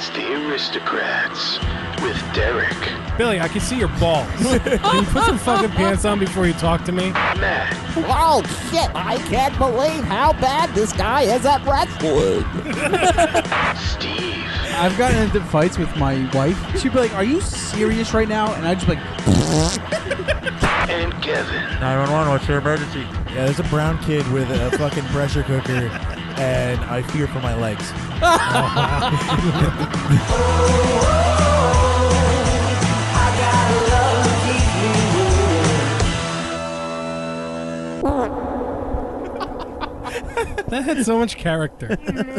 It's the Aristocrats with Derek, Billy, I can see your balls. Can you put some fucking pants on before you talk to me? Matt, Oh, shit. I can't believe how bad this guy is at wrestling. Steve, I've gotten into fights with my wife. She'd be like, "Are you serious right now?" And I'd just be like, and Kevin. 911, what's your emergency? Yeah, there's a brown kid with a fucking pressure cooker, and I fear for my legs. That had so much character.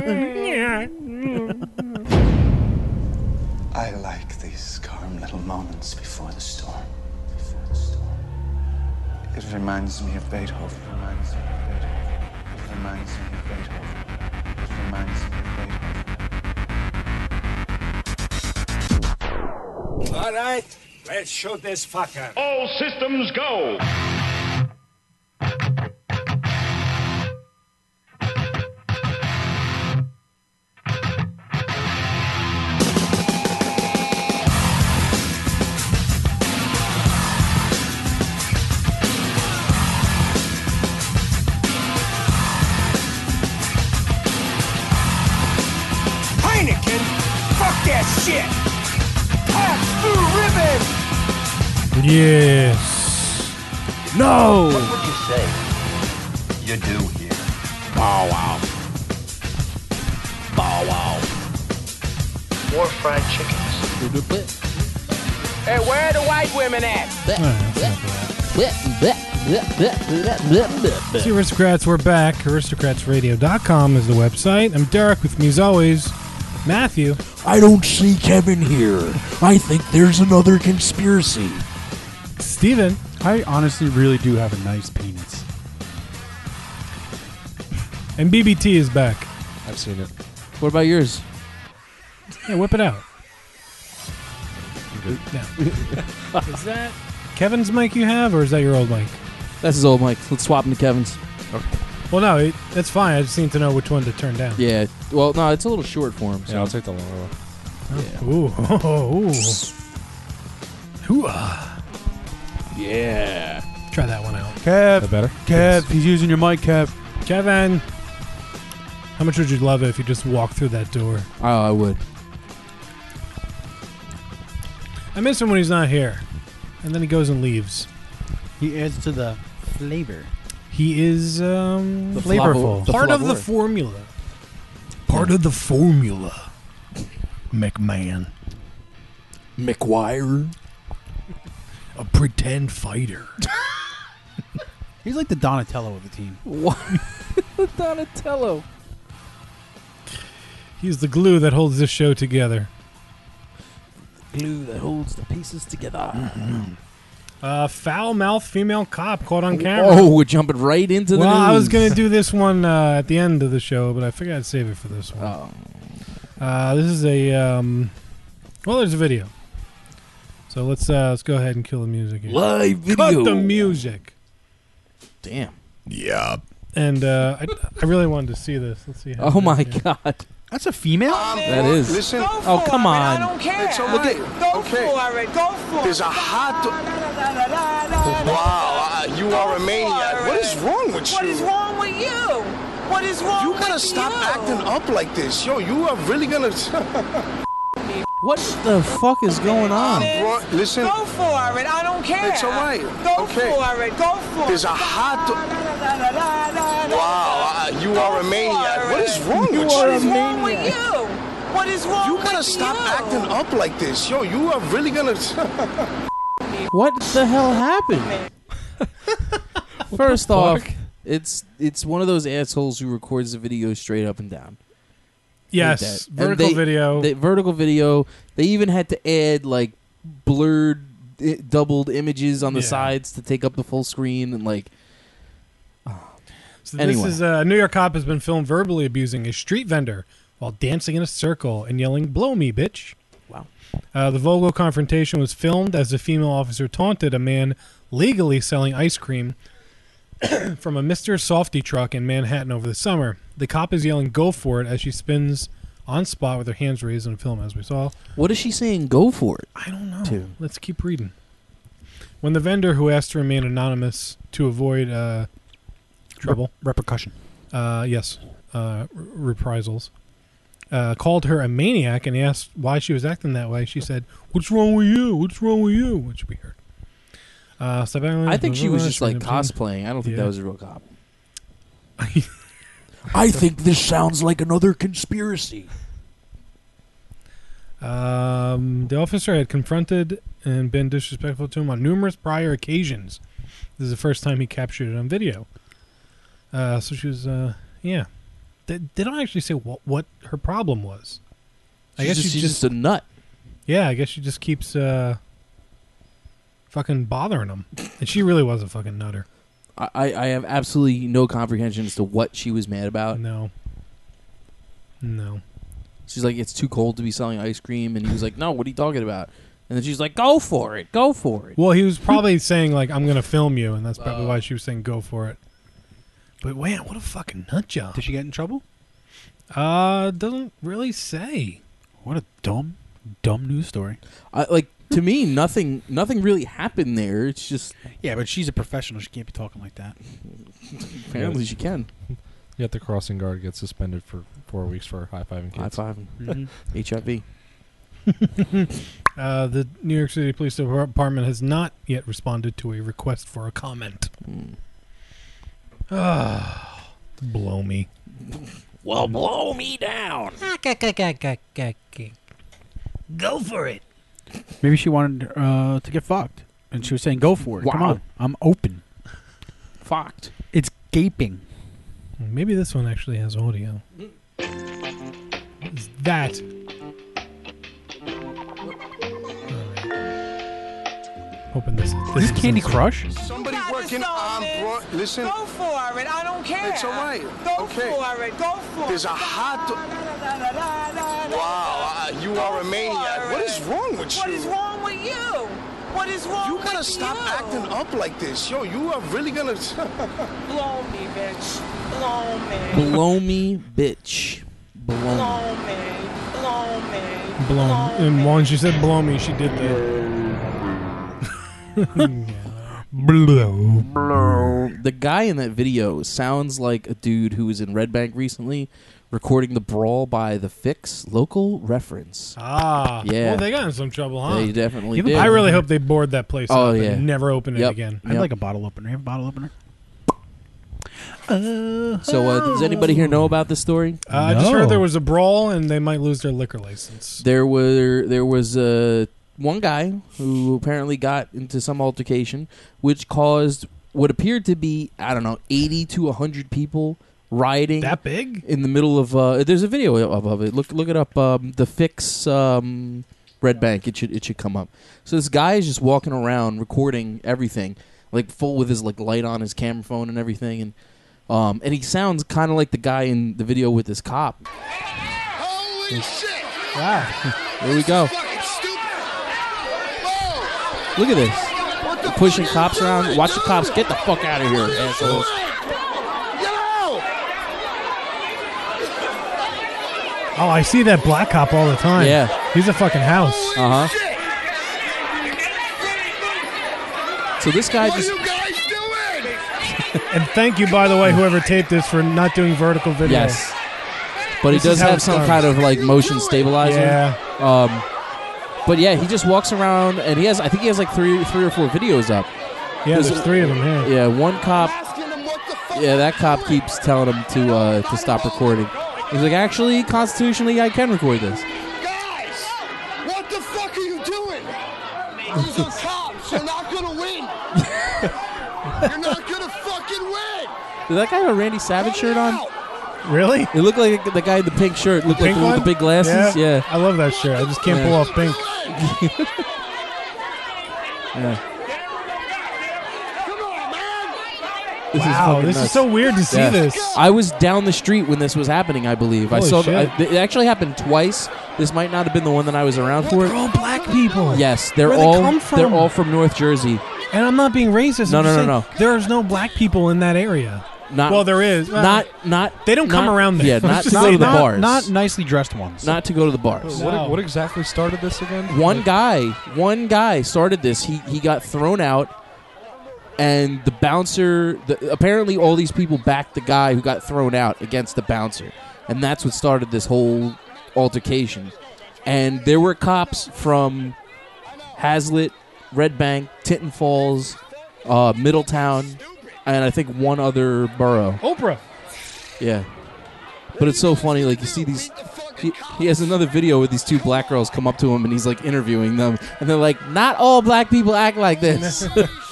I like these calm little moments before the storm. Before the storm. It reminds me of Beethoven. It reminds me of Beethoven. It reminds me of Beethoven. It reminds me of Beethoven. All right, let's shoot this fucker. All systems go. Heineken, fuck that shit. Pass through ribbon. Yes. No! What would you say you do here? Bow wow. Bow wow. More fried chickens. Hey, where are the white women at? See, Aristocrats, we're back. Aristocratsradio.com is the website. I'm Derek, with me as always, Matthew. I don't see Kevin here. I think there's another conspiracy. Steven. I honestly really do have a nice penis. And BBT is back. I've seen it. What about yours? Yeah, whip it out. Now, is that Kevin's mic you have, or is that your old mic? That's his old mic. Let's swap him to Kevin's. Well, no, that's fine. I just need to know which one to turn down. Yeah. Well, no, it's a little short for him. So. Yeah, I'll take the longer one. Ooh. Hoo-ah. Yeah. Try that one out. Kev. That better? Kev, he's using your mic, Kev. Kevin, how much would you love it if you just walked through that door? Oh, I would. I miss him when he's not here. And then he goes and leaves. He adds to the flavor. He is flavorful. The Part of the flavor. formula. Part of the formula. McMahon. McGuire. A pretend fighter. He's like the Donatello of the team. What? Donatello. He's the glue that holds this show together. Glue that holds the pieces together. Foul-mouthed female cop caught on camera. Oh, we're jumping right into the Well, news. I was going to do this one at the end of the show, but I figured I'd save it for this one. Oh. This is a well, there's a video. So let's go ahead and kill the music here. Live video. Cut the music. Damn. Yeah. And I really wanted to see this. Let's see. How Oh, it my is here. God. That's a female? That is. Listen, Oh, come on. I don't care. It's all Look right. at, go Okay. for it. Go for it. there's a hot dog. Wow, you are a maniac. What is wrong with you? What is wrong with you? What is wrong You with gotta stop you? acting up like this. Yo, you are really gonna... What the fuck is going on? Listen, Go for it. I don't care. It's all right. Go Okay. for it. Go for it. there's a hot dog. Wow, you are a maniac. What is wrong with you? What is wrong with you? What is wrong You with gotta stop you? acting up like this. Yo, you are really gonna... What the hell happened? First off, it's one of those assholes who records the video straight up and down. Yes, Like that. And vertical video. Vertical video. They even had to add like blurred, doubled images on the Yeah. sides to take up the full screen and like. So Anyway. this is a New York cop has been filmed verbally abusing a street vendor while dancing in a circle and yelling, "Blow me, bitch." Wow. The Vogel confrontation was filmed as the female officer taunted a man legally selling ice cream from a Mr. Softy truck in Manhattan over the summer. The cop is yelling, "Go for it," as she spins on spot with her hands raised in a film, as we saw. What is she saying? Go for it. I don't know. To? Let's keep reading. When the vendor, who asked to remain anonymous to avoid trouble, repercussion. Yes, reprisals, called her a maniac and asked why she was acting that way, she said, "What's wrong with you? What's wrong with you?" Which we heard. I think she was just like cosplaying. I don't think that was a real cop. I think this sounds like another conspiracy. The officer had confronted and been disrespectful to him on numerous prior occasions. This is the first time he captured it on video. So she was, yeah. They don't actually say what her problem was. I guess she's just a nut. Yeah, I guess she just keeps fucking bothering him. And she really was a fucking nutter. I have absolutely no comprehension as to what she was mad about. No. She's like, it's too cold to be selling ice cream. And he was like, no, what are you talking about? And then she's like, go for it. Go for it. Well, he was probably saying, like, I'm going to film you. And that's probably why she was saying go for it. But, man, what a fucking nut job. Did she get in trouble? Doesn't really say. What a dumb news story. To me, nothing really happened there. It's just... Yeah, but she's a professional. She can't be talking like that. Apparently she can. Yet the crossing guard gets suspended for 4 weeks for high-fiving kids. High-fiving. HIV. The New York City Police Department has not yet responded to a request for a comment. Blow me. Well, blow me down. Go for it. Maybe she wanted to get fucked, and she was saying, "Go for it. Come on, I'm open." Fucked. It's gaping. Maybe this one actually has audio. Is that? Hoping this is Candy Crush? Somebody working on listen. Go for it. I don't care. It's all right. Go for it. Go for it. There's a hot wow, you are a maniac. What is wrong with you? What is wrong with you? What is wrong with you? You gotta stop acting up like this. Yo, you are really gonna... Blow me, bitch. Blow me. Blow me, bitch. Blow me. Blow me. Blow me. Blow me. And when she said blow me, she did the... Blow. The guy in that video sounds like a dude who was in Red Bank recently recording the brawl by The Fix, local reference. Ah. Yeah. Well, they got in some trouble, huh? They definitely did. I really hope they board that place up yeah. and never open it again. I'd like a bottle opener. You have a bottle opener? So, does anybody here know about this story? I just heard there was a brawl and they might lose their liquor license. There was one guy who apparently got into some altercation, which caused what appeared to be, 80 to 100 people rioting. That big? In the middle of there's a video of it. Look it up. The Fix Red Bank. It should come up. So this guy is just walking around recording everything, like full with his light on, his camera phone and everything, and he sounds kind of like the guy in the video with his cop. Holy shit! Wow. There we go. Look at this. They're pushing cops around. Watch the cops. Get the fuck out of here, assholes. Oh, I see that black cop all the time. Yeah. He's a fucking house. Uh-huh. So this guy just... What are you guys doing? And thank you, by the way, whoever taped this, for not doing vertical video. Yes. But he This does is how have it some starts. kind of motion stabilizer. Yeah. But yeah, he just walks around and I think he has three or four videos up. Yeah, there's 3 of them here. Yeah, one cop. Yeah, that cop keeps telling him to stop recording. He's like, actually, constitutionally, I can record this. Guys, what the fuck are you doing? These are cops. You're not gonna win. You're not gonna fucking win. Did that guy have a Randy Savage shirt on? Really? It looked like the guy in the pink shirt. Looked like the one with the big glasses. Yeah. I love that shirt. I just can't pull off pink. Yeah. Wow, this is so weird to see this. I was down the street when this was happening, I believe. Holy I saw shit. it actually happened twice. This might not have been the one that I was around for. They're all black people. Yes, they're Where they come from? all from North Jersey. And I'm not being racist. No, I'm just no. saying There's no black people in that area. Not Well, there is. not They don't come not- around there. Yeah, Let's not to just go say to the that. bars. Not nicely dressed ones. Not to go to the bars. No. What exactly started this again? One guy started this. He got thrown out, and the bouncer. Apparently, all these people backed the guy who got thrown out against the bouncer, and that's what started this whole altercation. And there were cops from Hazlitt, Red Bank, Tinton Falls, Middletown, and I think one other borough. Oprah. Yeah. But it's so funny, like, you see these... He has another video where these two black girls come up to him and he's, like, interviewing them. And they're like, not all black people act like this.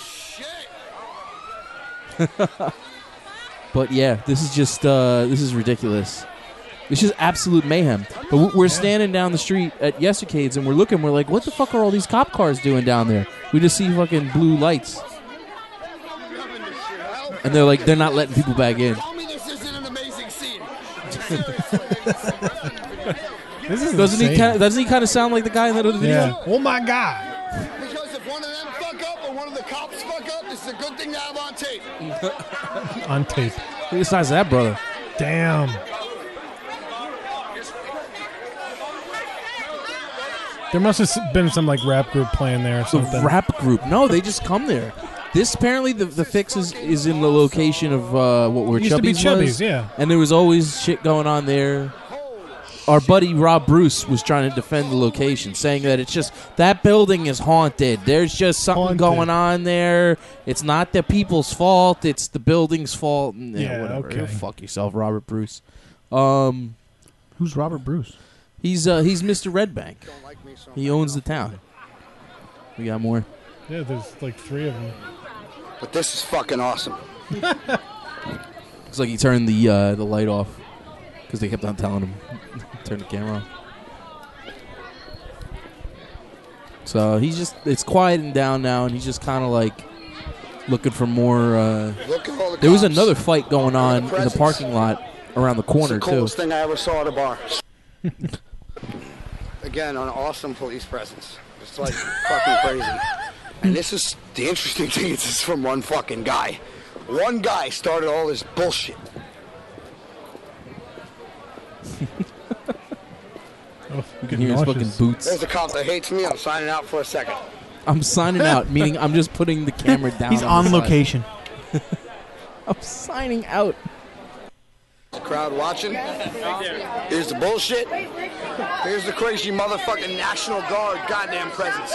But, yeah, this is just... this is ridiculous. It's just absolute mayhem. But we're standing down the street at Yestercades and we're looking, we're like, what the fuck are all these cop cars doing down there? We just see fucking blue lights. And they're like, they're not letting people back in. Tell me this isn't an amazing scene. This is Doesn't insane. he kind of sound like the guy in that other video? Yeah. Oh my God. Because if one of them fuck up or one of the cops fuck up, this is a good thing to have on tape. On tape. Look at the size of that brother. Damn. There must have been some like rap group playing there or The something. rap group. No, they just come there. This apparently the fix is in the location of what were Used to be Chubby's was. Chubby's, yeah. And there was always shit going on there. Our buddy Rob Bruce was trying to defend the location, saying that it's just that building is haunted. There's just something Haunted. going on there. It's not the people's fault. It's the building's fault. Yeah, whatever. okay. Fuck yourself, Robert Bruce. Who's Robert Bruce? He's Mr. Red Bank. He owns the town. We got more. Yeah, there's like 3 of them. But this is fucking awesome. Looks like he turned the light off because they kept on telling him turn the camera off. So it's quieting down now, and he's just kind of like looking for more. Look at all the There was cops. another fight going on in the presence. parking lot around the It's corner the too. coolest thing I ever saw at a bar. Again, an awesome police presence. It's like fucking crazy. And this is the interesting thing. Is this is from one fucking guy. One guy started all this bullshit. Oh, You can hear his fucking boots. There's a cop that hates me. I'm signing out for a second. I'm signing out, meaning I'm just putting the camera down. He's on on the side. location. I'm signing out. Crowd watching. Here's the bullshit. Here's the crazy motherfucking National Guard goddamn presence.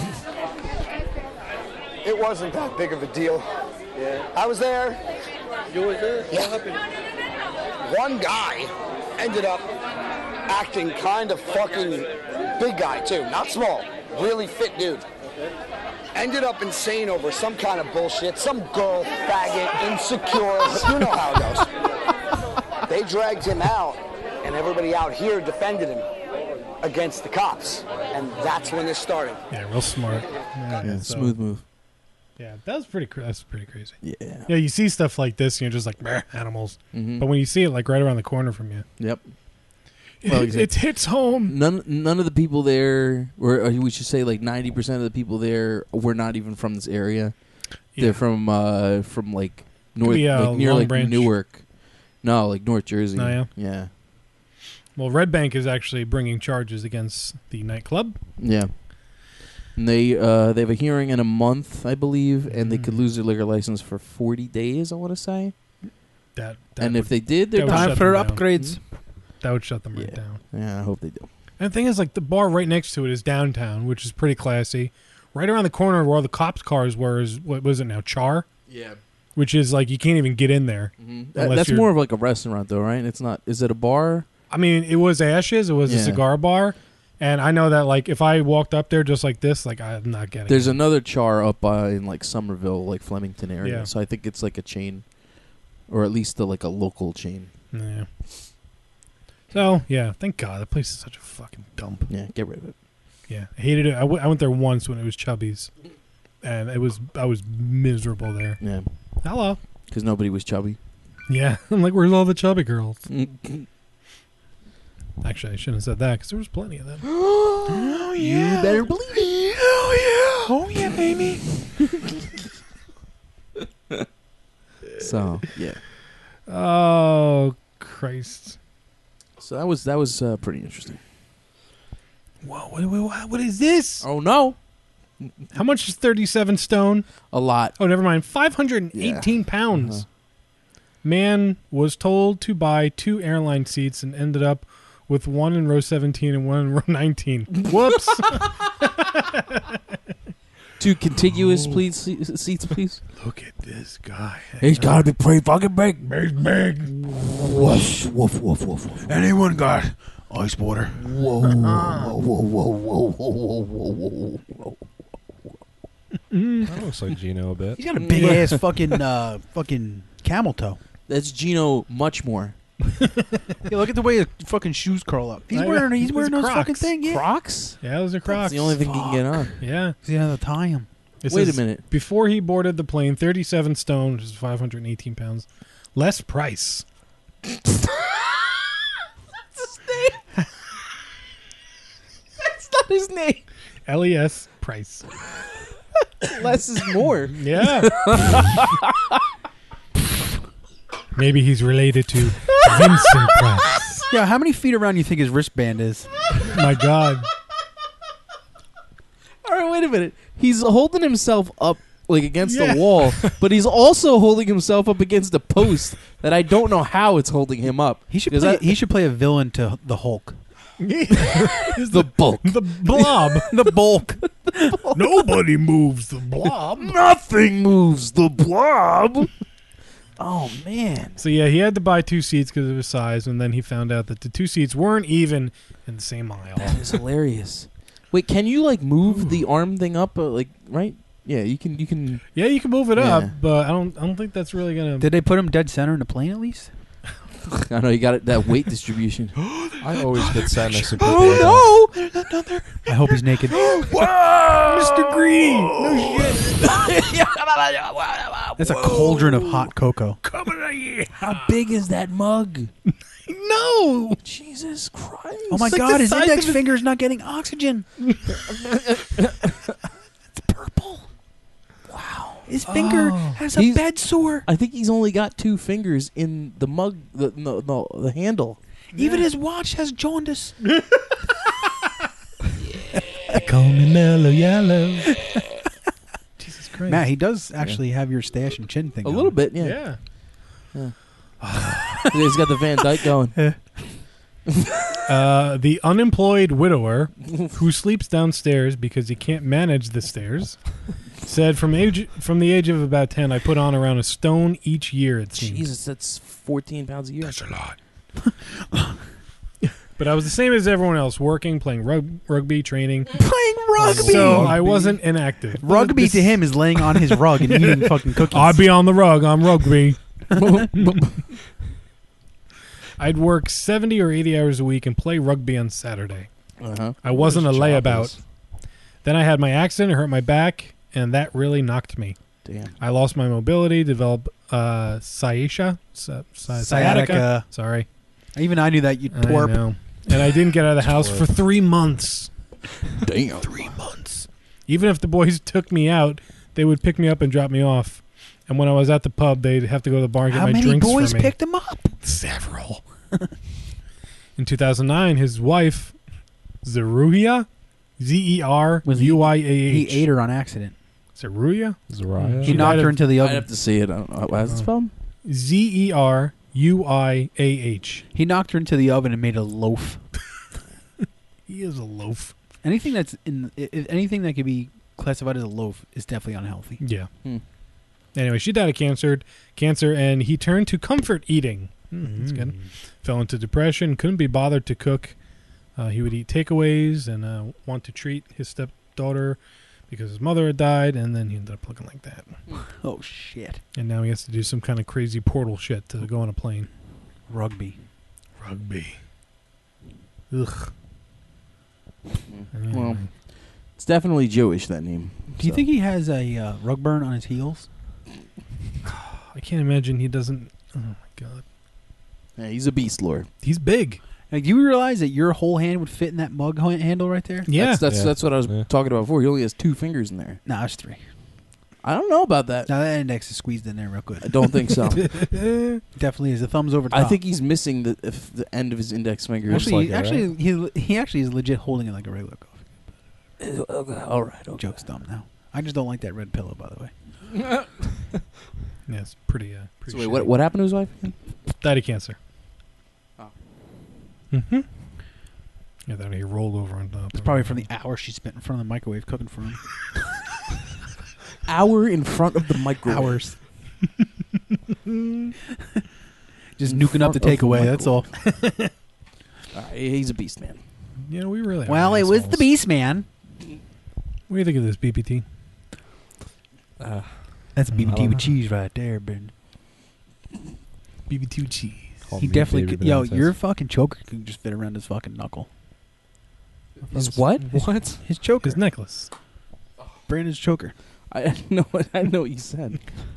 It wasn't that big of a deal. Yeah. I was there. You were there? Yeah. What happened? One guy ended up acting kind of fucking big guy too, not small, really fit dude. Ended up insane over some kind of bullshit. Some girl, faggot, insecure. You know how it goes. They dragged him out, and everybody out here defended him against the cops. And that's when this started. Yeah, real smart. Yeah, smooth move. Yeah, that's pretty crazy. Yeah. Yeah, you see stuff like this, and you're just like, meh, animals. Mhm. But when you see it like right around the corner from you, Yep. it hits home. None of the people there, or we should say like 90% of the people there, were not even from this area. Yeah. They're from like north, be, like near Long like Branch. Newark. No, like North Jersey. Oh, yeah? Yeah. Well, Red Bank is actually bringing charges against the nightclub. Yeah. And they have a hearing in a month, I believe, and they could lose their liquor license for 40 days, I want to say. That And would- if they did, they're that would done. shut for them down. upgrades. That would shut them right down. Yeah, I hope they do. And the thing is, like, the bar right next to it is downtown, which is pretty classy. Right around the corner where all the cops' cars were is, what was it now, Char? Yeah. Which is, like, you can't even get in there. unless That's you're- more of like a restaurant, though, right? It's not. Is it a bar? I mean, it was Ashes. It was a Yeah. cigar bar. And I know that, like, if I walked up there just like this, like, I'm not getting There's it. another Char up in like Somerville, like Flemington area. Yeah. So I think it's like a chain, or at least like a local chain. Yeah. So, yeah, thank God. That place is such a fucking dump. Yeah, get rid of it. Yeah, I hated it. I went there once when it was Chubby's. And I was miserable there. Yeah. Hello. Because nobody was chubby. Yeah. I'm like, where's all the chubby girls? Actually, I shouldn't have said that because there was plenty of them. Oh, yeah. You better believe it. Oh, yeah. Oh, yeah, baby. So, yeah. Oh, Christ. So that was pretty interesting. Whoa, what is this? Oh, no. How much is 37 stone? A lot. Oh, never mind. 518 pounds. Uh-huh. Man was told to buy 2 airline seats and ended up with one in row 17 and one in row 19. Whoops. 2 contiguous seats, please. Look at this guy. He's got to be pretty fucking big. Big. Woof, woof, woof, woof, woof. Anyone got ice water? Whoa, whoa, whoa, whoa, whoa, whoa, whoa. That looks like Gino a bit. He's got a big ass fucking camel toe. That's Gino much more. Yeah, look at the way his fucking shoes curl up. He's wearing those Crocs. fucking thing. Yeah. Crocs? Yeah, those are Crocs. That's the only thing he can get on. Yeah. He's gonna have to tie him. It Wait a says, minute. Before he boarded the plane, 37 stone, which is 518 pounds. Less price. That's not his name. LES price. Less is more. Yeah. Maybe he's related to Vincent Price. Yeah, how many feet around you think his wristband is? My God. All right, wait a minute. He's holding himself up like against the wall, but he's also holding himself up against a post that I don't know how it's holding him up. He should play a villain to the Hulk. The bulk. The blob. The bulk. Nobody moves the blob. Nothing moves the blob. Oh, man. So, yeah, he had to buy 2 seats because of his size, and then he found out that the 2 seats weren't even in the same aisle. That is hilarious. Wait, can you, like, move the arm thing up, right? Yeah, you can. Yeah, you can move it Yeah. up, but I don't think that's really going to... Did they put him dead center in the plane at least? I know, you got it, that weight distribution. I always get sadness in people. Oh, no! There's another. I hope he's naked. Mr. Greedy! No shit. That's a cauldron of hot cocoa. How big is that mug? No! Jesus Christ. Oh my It's like God, the his size index of his- finger is not getting oxygen. It's purple. Wow. His finger has a He's- bed sore. I think he's only got 2 fingers in the mug, the handle. Even his watch has jaundice. Call me Mellow Yellow. Jesus Christ. Matt, he does actually have your stash and chin thing A going. little bit, yeah. Yeah. He's got the Van Dyke going. The unemployed widower who sleeps downstairs because he can't manage the stairs said from the age of about 10, I put on around a stone each year, it seems. Jesus, that's 14 pounds a year. That's a lot. But I was the same as everyone else, working, playing rugby, training. Playing rugby. So I wasn't inactive. Rugby to him is laying on his rug and eating fucking cookies. I'd be on the rug. I'm rugby. I'd work 70 or 80 hours a week and play rugby on Saturday. Uh-huh. I wasn't a His job layabout. is- Then I had my accident, hurt my back, and that really knocked me. Damn. I lost my mobility, developed sciatica. Sciatica. Sorry. Even I knew that, you I twerp. know. And I didn't get out of the house for 3 months. Damn. 3 months. Even if the boys took me out, they would pick me up and drop me off. And when I was at the pub, they'd have to go to the bar and get How my many drinks boys for me. picked him up? Several. In 2009, his wife, Zeruiah, Zeruiah. He ate her on accident. Zeruiah? Zariah? He knocked her into the I'd oven. have to see it. I don't know. How's it spelled? Zeruiah. He knocked her into the oven and made a loaf. He is a loaf. Anything that's anything that could be classified as a loaf is definitely unhealthy. Yeah. Hmm. Anyway, she died of cancer, and he turned to comfort eating. That's good. Fell into depression, couldn't be bothered to cook. He would eat takeaways and want to treat his stepdaughter because his mother had died, and then he ended up looking like that. Oh shit! And now he has to do some kind of crazy portal shit to go on a plane. Rugby. Ugh. Well, it's definitely Jewish, that name. Do you think he has a rug burn on his heels? I can't imagine he doesn't. Oh my god, Yeah, he's a beast lord. he's big. Like, do you realize that your whole hand would fit in that mug handle right there? Yeah, That's what I was talking about before. He only has 2 fingers in there. No, it's 3. I don't know about that. No, that index is squeezed in there real good. I don't think so. Definitely is. The thumbs over top. I think he's missing the end of his index finger. Actually, like it, he actually is legit holding it like a regular coffee. All right. Okay. Joke's dumb now. I just don't like that red pillow, by the way. Yeah, it's pretty. So wait, what happened to his wife? Died of cancer. Oh. Mm-hmm. Yeah, that he rolled over on top. It's probably from the hour she spent in front of the microwave cooking for him. Hour in front of the microwave. Hours. Just nuking up the takeaway. That's all. He's a beast, man. Yeah, we really. Well, it was the Beast Man. What do you think of this BBT? That's BBT with cheese right there, Ben. BB2 cheese. He definitely could. Yo, your fucking choker could just fit around his fucking knuckle. His what? What? His choker. His necklace. Brandon's choker. I know what you said.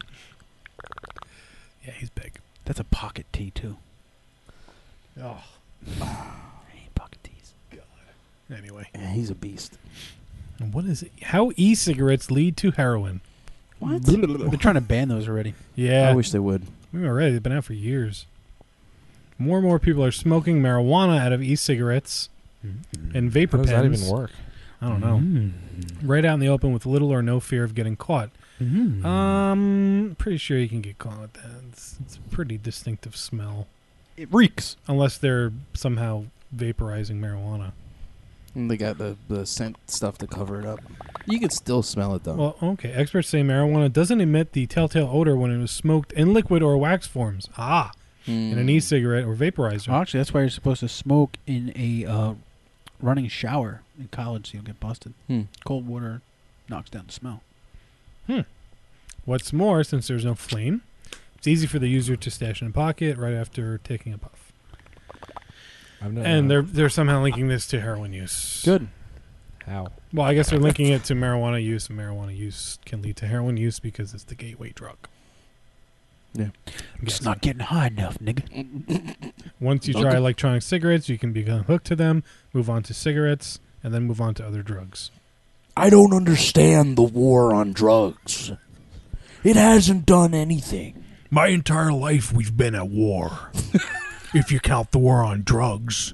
Yeah, he's big. That's a pocket tee, too. Oh. I hate pocket tees. God. Anyway. Yeah, he's a beast. And what is it? How e-cigarettes lead to heroin? What? They're trying to ban those already. Yeah. I wish they would. We've already. They've been out for years. More and more people are smoking marijuana out of e-cigarettes and vapor How does pens. that even work? I don't know. Right out in the open with little or no fear of getting caught. Pretty sure you can get caught with that. It's a pretty distinctive smell. It reeks. Unless they're somehow vaporizing marijuana. And they got the scent stuff to cover it up. You can still smell it, though. Well, okay. Experts say marijuana doesn't emit the telltale odor when it is smoked in liquid or wax forms. In an e-cigarette or vaporizer. Well, actually, that's why you're supposed to smoke in a running shower in college so you'll get busted. Cold water knocks down the smell. What's more, since there's no flame, it's easy for the user to stash in a pocket right after taking a puff. And they're somehow linking this to heroin use. Good. How? Well, I guess they're linking it to marijuana use, and marijuana use can lead to heroin use because it's the gateway drug. Yeah. I'm just not getting high enough, nigga. Once you try electronic cigarettes, you can become hooked to them, move on to cigarettes, and then move on to other drugs. I don't understand the war on drugs. It hasn't done anything. My entire life we've been at war. If you count the war on drugs.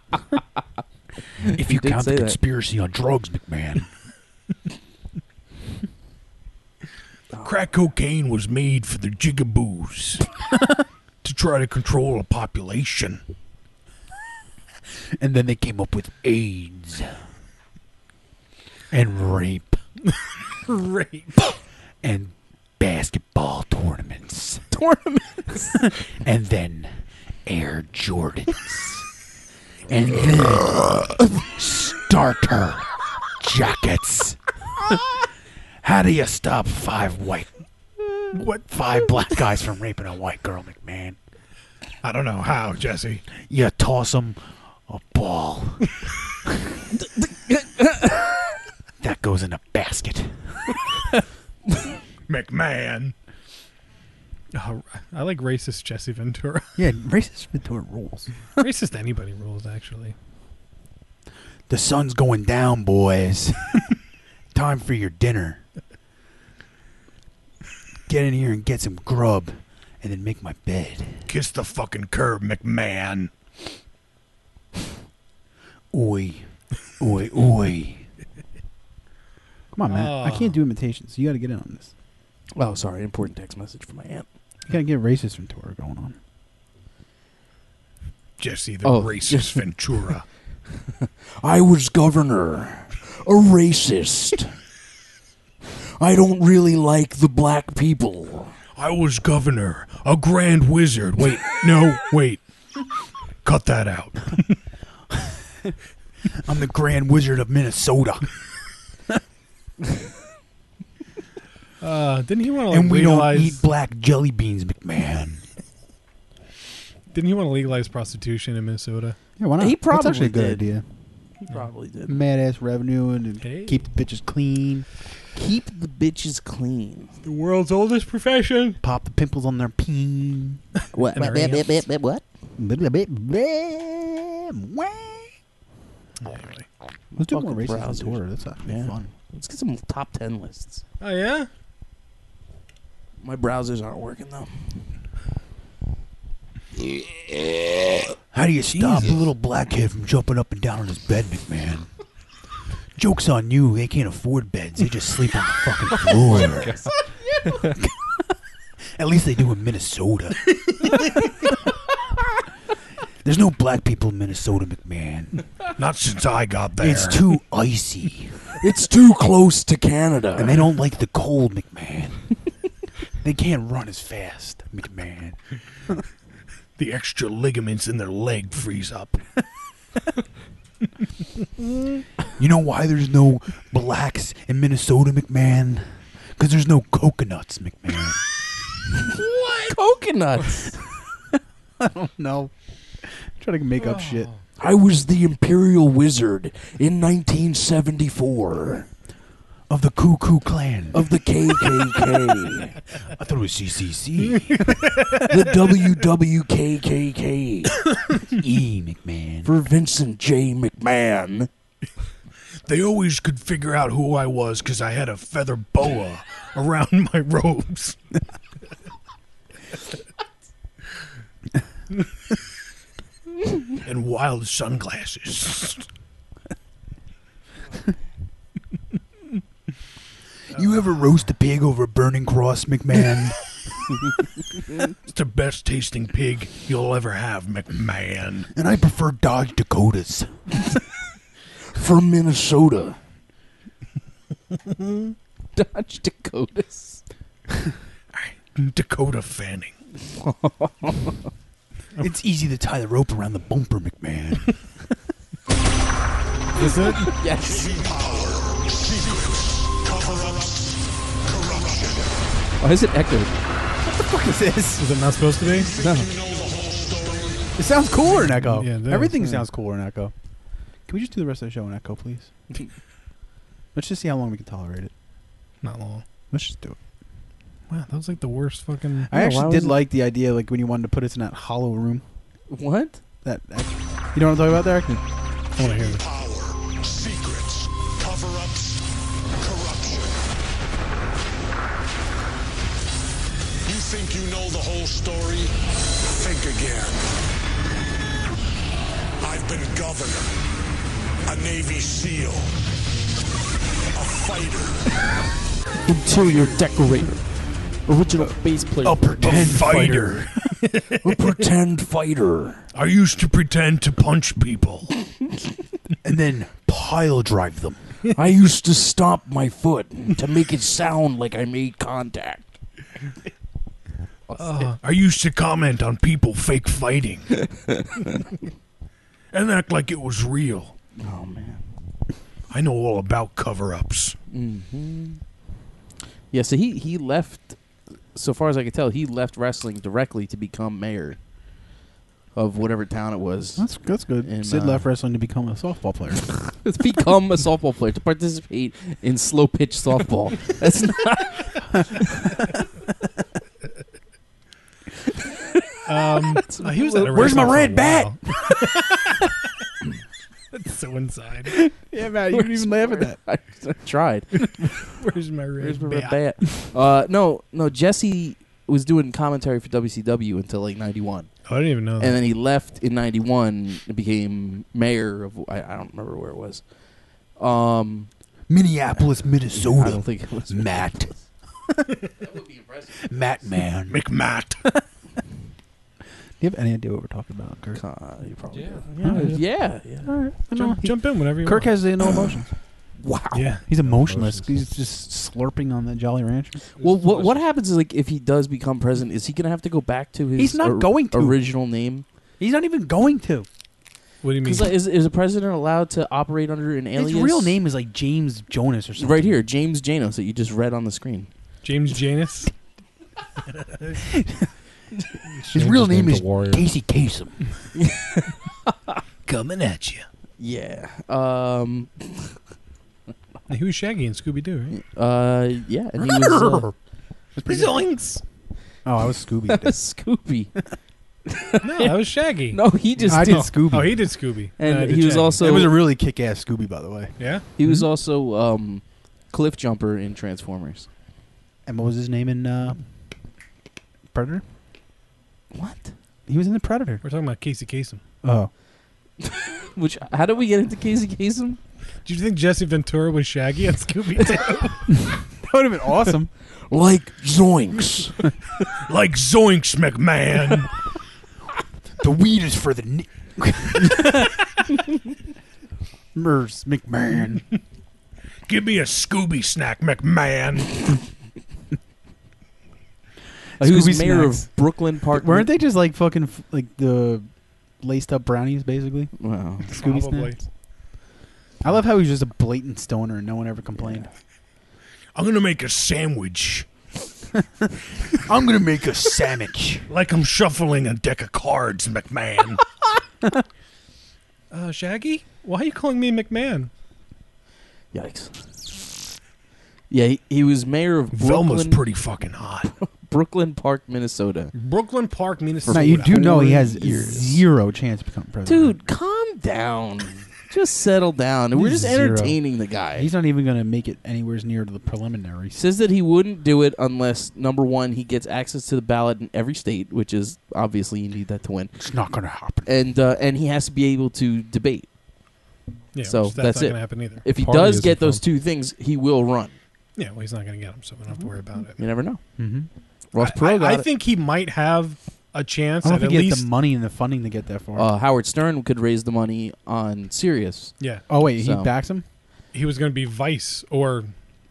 If you count the conspiracy on drugs, McMahon. Crack cocaine was made for the jigaboos to try to control a population. And then they came up with AIDS. And rape. Rape. And basketball tournaments. And then Air Jordans. And then starter jackets. How do you stop five black guys from raping a white girl, McMahon? I don't know how, Jesse. You toss them a ball. That goes in a basket. McMahon. Oh, I like racist Jesse Ventura. Yeah, racist Ventura rules. Racist anybody rules, actually. The sun's going down, boys. Time for your dinner. Get in here and get some grub, and then make my bed. Kiss the fucking curb, McMahon. Oi. Oi, oi. Come on, man. I can't do imitations. You got to get in on this. Oh, sorry. Important text message from my aunt. You got to get racist Ventura going on. Jesse the racist Ventura. I was governor. A racist. I don't really like the black people. I was governor. A grand wizard. Wait, no, wait. Cut that out. I'm the Grand Wizard of Minnesota. Didn't he want to and we legalize... don't eat black jelly beans, McMahon. Didn't he want to legalize prostitution in Minnesota? Yeah, why not? He probably That's actually a good did. idea. He probably did. Mad-ass revenue and keep the bitches clean. Keep the bitches clean. The world's oldest profession. Pop the pimples on their peen. What? What? Anyway. Let's do more Fucking racist browsers. Ventura. That's actually fun. Let's get some top 10 lists. Oh, yeah? My browsers aren't working though. How do you stop a little black kid from jumping up and down on his bed, McMahon? Joke's on you. They can't afford beds. They just sleep on the fucking floor. At least they do in Minnesota. There's no black people in Minnesota, McMahon. Not since I got there. It's too icy. It's too close to Canada. And they don't like the cold, McMahon. They can't run as fast, McMahon. The extra ligaments in their leg freeze up. You know why there's no blacks in Minnesota, McMahon? Because there's no coconuts, McMahon. What? Coconuts? I don't know. Try to make up shit. I was the Imperial Wizard in 1974. Of the Ku Klux Klan. Of the KKK. I thought it was CCC. The WWKKK. E. McMahon. For Vincent J. McMahon. They always could figure out who I was because I had a feather boa around my robes. And wild sunglasses. You ever roast a pig over a burning cross, McMahon? It's the best tasting pig you'll ever have, McMahon. And I prefer Dodge Dakotas. From Minnesota. Dodge Dakotas. Dakota Fanning. It's easy to tie the rope around the bumper, McMahon. Is it? Yes. Cover-ups, Why is it echoed? What the fuck is this? Is it not supposed to be? No. It sounds cooler in Echo. Yeah, it does, Everything yeah. sounds cooler in Echo. Can we just do the rest of the show in Echo, please? Let's just see how long we can tolerate it. Not long. Let's just do it. Wow, that was like the worst fucking... I actually did like the idea, like when you wanted to put us in that hollow room. What? That you know what I'm talking about there? I want to hear it. power, secrets, cover-ups, corruption. You think you know the whole story? Think again. I've been governor, a Navy SEAL, a fighter. Interior decorator. Original bass player. A pretend fighter. A pretend fighter. I used to pretend to punch people. and then pile drive them. I used to stomp my foot to make it sound like I made contact. I used to comment on people fake fighting. And act like it was real. Oh, man. I know all about cover-ups. Mm-hmm. Yeah, so he left, so far as I can tell, he left wrestling directly to become mayor of whatever town it was. That's good. And, Sid left wrestling to become a softball player. To become a softball player, to participate in slow-pitch softball. That's not... he was at a Where's my restaurant for a red bat? while. That's so inside. Yeah, man, you didn't even laugh at that. I tried. Where's my red Where's my bat? red bat? No, Jesse was doing commentary for WCW until like 91. Oh, I didn't even know that. And then he left in 91 and became mayor of, I don't remember where it was. Minneapolis, Minnesota. I don't think it was Matt. That would be impressive. Matt man. McMatt. Do you have any idea what we're talking about, Kirk? You probably Yeah. do. Yeah. All right. Jump in whenever you Kirk want. has no emotions. Wow. Yeah. He's emotionless. He's just slurping on that Jolly Rancher. Well, what happens is, like, if he does become president, is he going to have to go back to his He's not going to. original name? He's not even going to. What do you mean? Because is a president allowed to operate under an alias? His real name is like James Jonas or something. Right here, James Janos, that you just read on the screen. James Janus? His real James name is the Warrior. Casey Kasem. Coming at you. Yeah. He was Shaggy in Scooby-Doo, right? Yeah, and he was... Zoinks! Oh, I was Scooby. That was Scooby. No, that was Shaggy. No, he just I did Scooby. Oh, he did Scooby. And I did he was Shaggy. also... It was a really kick-ass Scooby, by the way. Yeah? He was also Cliff Jumper in Transformers. And what was his name in Predator? What? He was in the Predator. We're talking about Casey Kasem. Oh. How did we get into Casey Kasem? Do you think Jesse Ventura was Shaggy on Scooby-Doo? That would have been awesome. Like Zoinks. Like Zoinks, McMahon. The weed is for the... Merce McMahon. Give me a Scooby snack, McMahon. He was Scooby mayor snacks. of Brooklyn Park. Weren't they just like fucking like the laced up brownies, basically? Wow. Scooby Probably. snacks. I love how he was just a blatant stoner and no one ever complained. I'm going to make a sandwich. I'm gonna make a sandwich. Like I'm shuffling a deck of cards, McMahon. Shaggy? Why are you calling me McMahon? Yikes. Yeah, he was mayor of Velma's Brooklyn, pretty fucking hot. Brooklyn Park, Minnesota. Brooklyn Park, Minnesota. Now you do know he has 4 years. zero chance to become president. Dude, calm down. Just settle down. We're just Zero. entertaining the guy. He's not even gonna make it anywhere near to the preliminaries. Says that he wouldn't do it unless, number one, he gets access to the ballot in every state, which is obviously you need that to win. It's not gonna happen. And he has to be able to debate. Yeah, So which that's not it. gonna happen either. If he Party does isn't get those fun. two things, he will run. Yeah, well, he's not going to get them, so we don't have to worry about it. You never know. Mm-hmm. Ross Perot got I it. think he might have a chance I don't at think at he has least. the money and the funding to get that far. Howard Stern could raise the money on Sirius. Yeah, oh wait, so- he backs him. he was going to be vice, or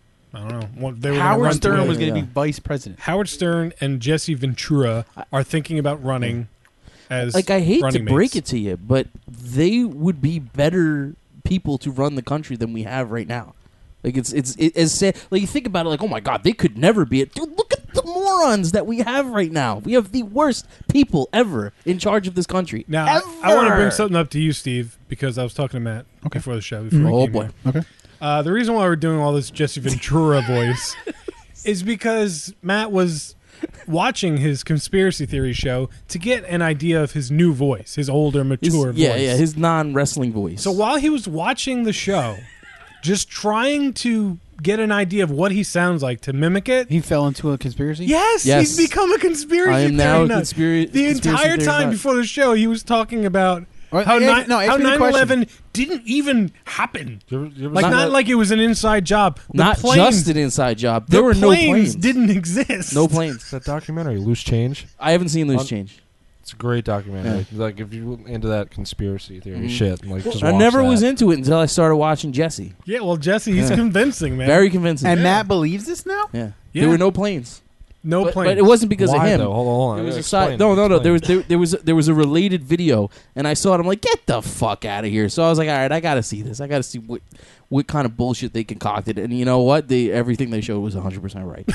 I don't know. They were gonna Howard run Stern together. was going to yeah. be vice president. Howard Stern and Jesse Ventura are thinking about running as Like, I hate to running break mates. it to you, but they would be better people to run the country than we have right now. Like it's as sad. Like you think about it, like, oh my god, they could never be it. Dude, look at the morons that we have right now. We have the worst people ever in charge of this country. Now, ever. I want to bring something up to you, Steve, because I was talking to Matt before the show. Before Oh he came boy. here. Okay. The reason why we're doing all this Jesse Ventura voice is because Matt was watching his conspiracy theory show to get an idea of his new voice, his older, mature voice. Yeah, his non-wrestling voice. So while he was watching the show, just trying to get an idea of what he sounds like to mimic it. He fell into a conspiracy. Yes, Yes. he's become a conspiracy I am theory now a nut. conspiracy The entire theory time nut. before the show, he was talking about All right, how yeah, no, ask me the question. 9/11 didn't even happen. You ever Like seen not that- like it was an inside job. The Not planes, just an inside job. There the were no planes. didn't exist. No planes. that documentary, Loose Change. I haven't seen Loose On- Change. It's a great documentary. Like if you're into that conspiracy theory Mhm. shit, like just I watch never that. was into it until I started watching Jesse. Yeah, well, Jesse, he's Yeah. convincing, man. Very convincing. And Yeah. Matt believes this now. Yeah. Yeah. There were no planes. No But planes. it wasn't because Why, of him. though? Hold on. It was a Explain, side. No. explain. There was a related video, and I saw it. I'm like, get the fuck out of here. So I was like, all right, I got to see this. I got to see what kind of bullshit they concocted. And you know what? Everything they showed was 100% right.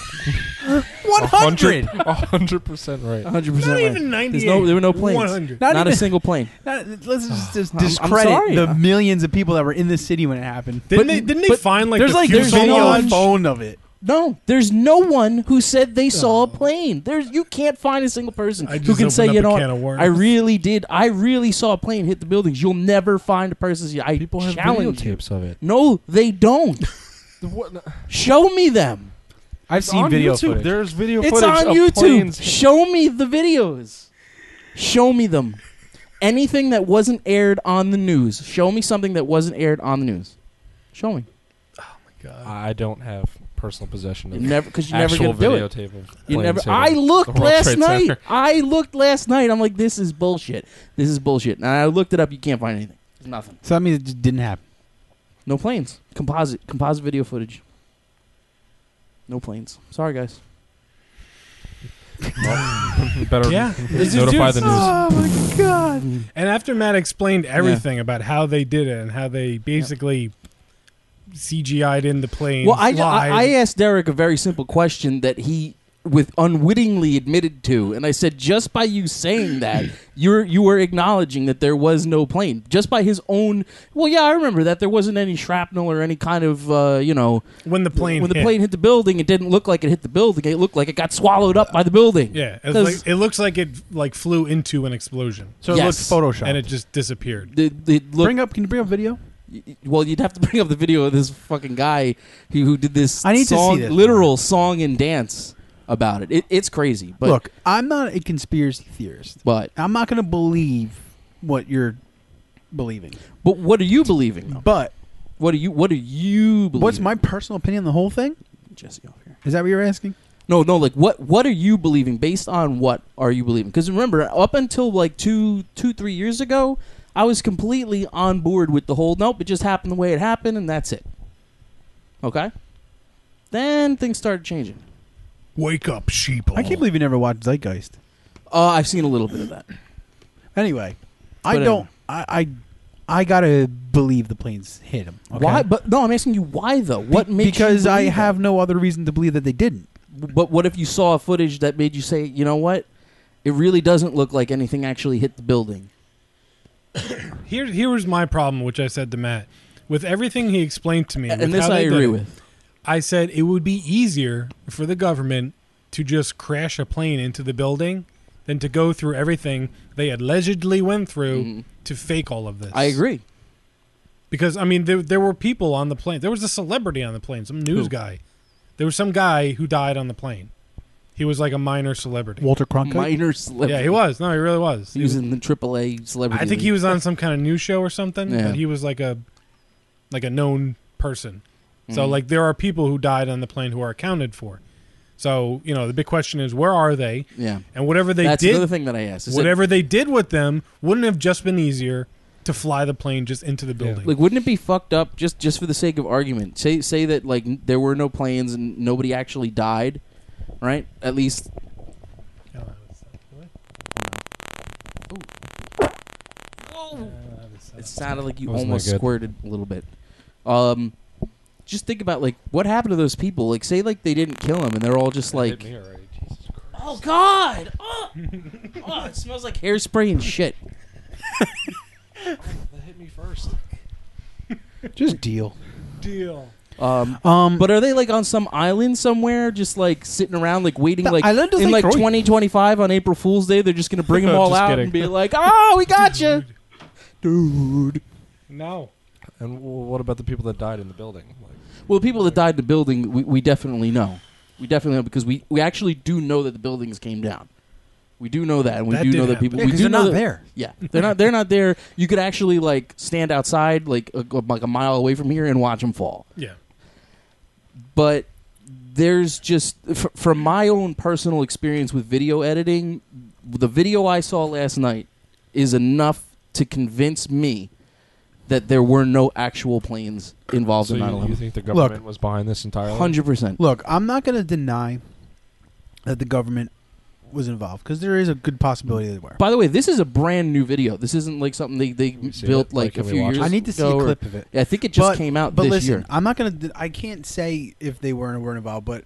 100. 100% right. 100% Not right. even 98. There were no planes. 100. Not, Not a even- single plane. Let's just I'm discredit sorry. the millions of people that were in the city when it happened. Didn't they but find like There's the like there's fuselage? video on phone of it. No, there's no one who said they saw a plane. You can't find a single person I who just can say, opened you up know a can of what, worms. I really did. I really saw a plane hit the buildings. You'll never find a person. I People have challenge you. videotapes of it. No, they don't. Show me them. I've seen on video YouTube. footage. There's video It's footage on of YouTube. planes. Show me the videos. Show me them. Anything that wasn't aired on the news. Show me something that wasn't aired on the news. Show me. I don't have personal possession of Because you never actual get to do it. videotape of You planes never. hitting I the looked World last Trade night. Center. I looked last night. I'm like, this is bullshit. This is bullshit. And I looked it up. You can't find anything. There's nothing. So that means it just didn't happen. No planes. Composite video footage. No planes. Sorry, guys. Better Yeah. notify the news. Oh my god! And after Matt explained everything about how they did it and how they basically CGI'd in the planes Well, I live. asked Derek a very simple question that he unwittingly admitted to, and I said, just by you saying that, you were acknowledging that there was no plane. Just by his own. Well, yeah, I remember that there wasn't any shrapnel or any kind of when the plane plane hit the building, it didn't look like it hit the building. It looked like it got swallowed up by the building. Yeah, Because it looks like it flew into an explosion. So Yes. it looked Photoshopped. And it just disappeared. It looked, Can you bring up video? well, you'd have to bring up the video of this fucking guy who did this I need to song, see this literal song and dance about it. It's crazy. But Look, I'm not a conspiracy theorist, but I'm not going to believe what you're believing. But what are you believing? Though? But what are you believing? What's my personal opinion on the whole thing? Jesse off here. Is that what you're asking? No. Like, what are you believing? Based on what are you believing? Because remember, up until like 3 years ago, I was completely on board with the whole. Nope, it just happened the way it happened, and that's it. Okay. Then things started changing. Wake up, sheeple. I can't believe you never watched Zeitgeist. I've seen a little bit of that. Anyway, I gotta believe the planes hit him. Okay? Why? But no, I'm asking you why though. What made you Because I believe have no other reason to believe that they didn't. But what if you saw footage that made you say, you know what? It really doesn't look like anything actually hit the building. Here was my problem, which I said to Matt. With everything he explained to me, And with this how I they did agree it, with. I said it would be easier for the government to just crash a plane into the building than to go through everything they allegedly went through to fake all of this. I agree. Because, I mean, there were people on the plane. There was a celebrity on the plane, some news guy. There was some guy who died on the plane. He was like a minor celebrity. Walter Cronkite? Minor celebrity. Yeah, he was. No, he really was. He was in the AAA celebrity. I think he was on some kind of news show or something, Yeah. but he was like a known person. So, Mhm. like, there are people who died on the plane who are accounted for. So, you know, the big question is, where are they? Yeah. And whatever they That's did, another thing that I asked. Is whatever they did with them, wouldn't have just been easier to fly the plane just into the building? Like, wouldn't it be fucked up just for the sake of argument? Say that like there were no planes and nobody actually died, right? At least. It sounded like you Wasn't almost that good? squirted a little bit. Just think about like what happened to those people. Like, say like they didn't kill him and they're all just like, oh God, oh, it smells like hairspray and shit. That hit me first. Just deal. But are they like on some island somewhere, just like sitting around, like waiting, like island of in Lake like Croix. 2025 on April Fool's Day? They're just gonna bring them all Just out kidding. and be like, "Oh, we got you, dude." No. And what about the people that died in the building? Like, Well, the people that died in the building, we definitely know. We definitely know because we actually do know that the buildings came down. We do know that, and we That do did know that happen. people. Yeah, we 'cause do they're know not that- there. Yeah, they're not there. You could actually like stand outside, like a mile away from here, and watch them fall. Yeah. But there's just from my own personal experience with video editing, the video I saw last night is enough to convince me that there were no actual planes involved so in you 9/11. think the government was behind this entirely? 100%. Look, I'm not going to deny that the government was involved because there is a good possibility they were. By the way, this is a brand new video. This isn't like something they see built it? like Like, a can we few watch years it? I need to see a ago, or- clip of it. Yeah, I think it just came out but this listen, year. I'm not going to. I can't say if they were or weren't involved, but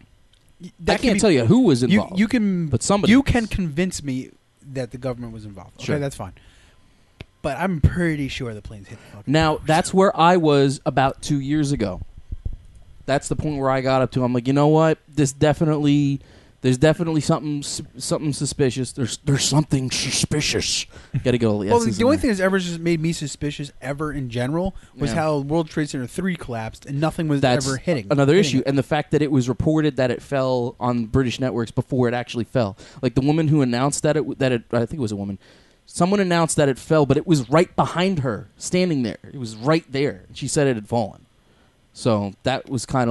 I can't tell you who was involved. You can, but somebody. You was. can convince me that the government was involved. Okay, Sure. that's fine. But I'm pretty sure the planes hit the fucking. Now, that's where I was about 2 years ago. That's the point where I got up to. I'm like, you know what? There's definitely something suspicious. There's something suspicious. Got to go. Well, the only thing that's ever just made me suspicious ever in general was Yeah. how World Trade Center 3 collapsed and nothing was That's ever hitting. another hitting issue, it. and the fact that it was reported that it fell on British networks before it actually fell. Like the woman who announced that it I think it was a woman. Someone announced that it fell, but it was right behind her, standing there. It was right there. She said it had fallen. So that was kind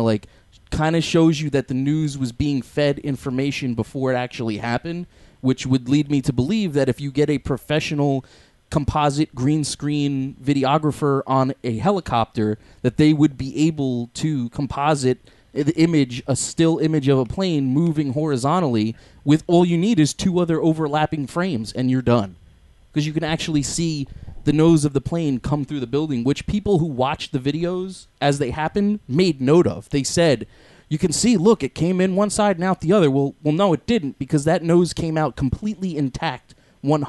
of shows you that the news was being fed information before it actually happened, which would lead me to believe that if you get a professional composite green screen videographer on a helicopter, that they would be able to composite the image, a still image of a plane moving horizontally with all you need is 2 other overlapping frames and you're done. Because you can actually see the nose of the plane come through the building, which people who watched the videos as they happened made note of. They said, you can see, look, it came in one side and out the other. Well, no, it didn't, because that nose came out completely intact,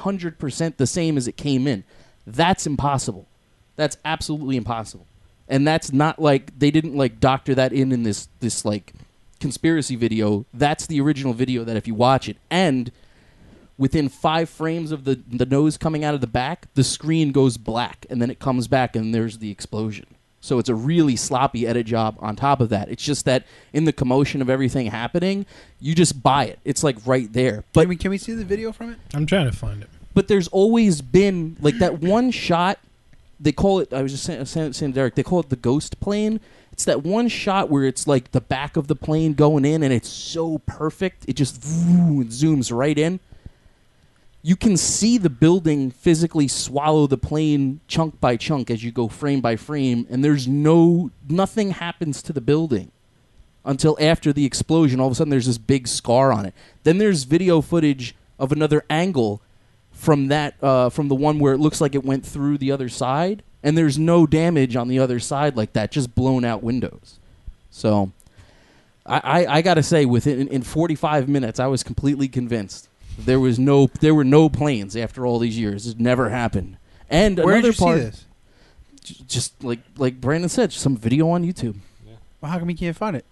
100% the same as it came in. That's impossible. That's absolutely impossible. And that's not like, they didn't like doctor that in this like conspiracy video. That's the original video that if you watch it, and within 5 frames of the nose coming out of the back, the screen goes black, and then it comes back, and there's the explosion. So it's a really sloppy edit job on top of that. It's just that in the commotion of everything happening, you just buy it. It's like right there. But Can we see the video from it? I'm trying to find it. But there's always been like that one shot. They call it. I was just saying to Derek. They call it the ghost plane. It's that one shot where it's like the back of the plane going in, and it's so perfect. It just zooms right in. You can see the building physically swallow the plane chunk by chunk as you go frame by frame, and there's nothing happens to the building until after the explosion. All of a sudden, there's this big scar on it. Then there's video footage of another angle from that, from the one where it looks like it went through the other side, and there's no damage on the other side like that, just blown out windows. So, I gotta say, in 45 minutes, I was completely convinced. There were no planes after all these years. It never happened. And where another did you part, see this? Just like Brandon said, some video on YouTube. Well, how come you can't find it?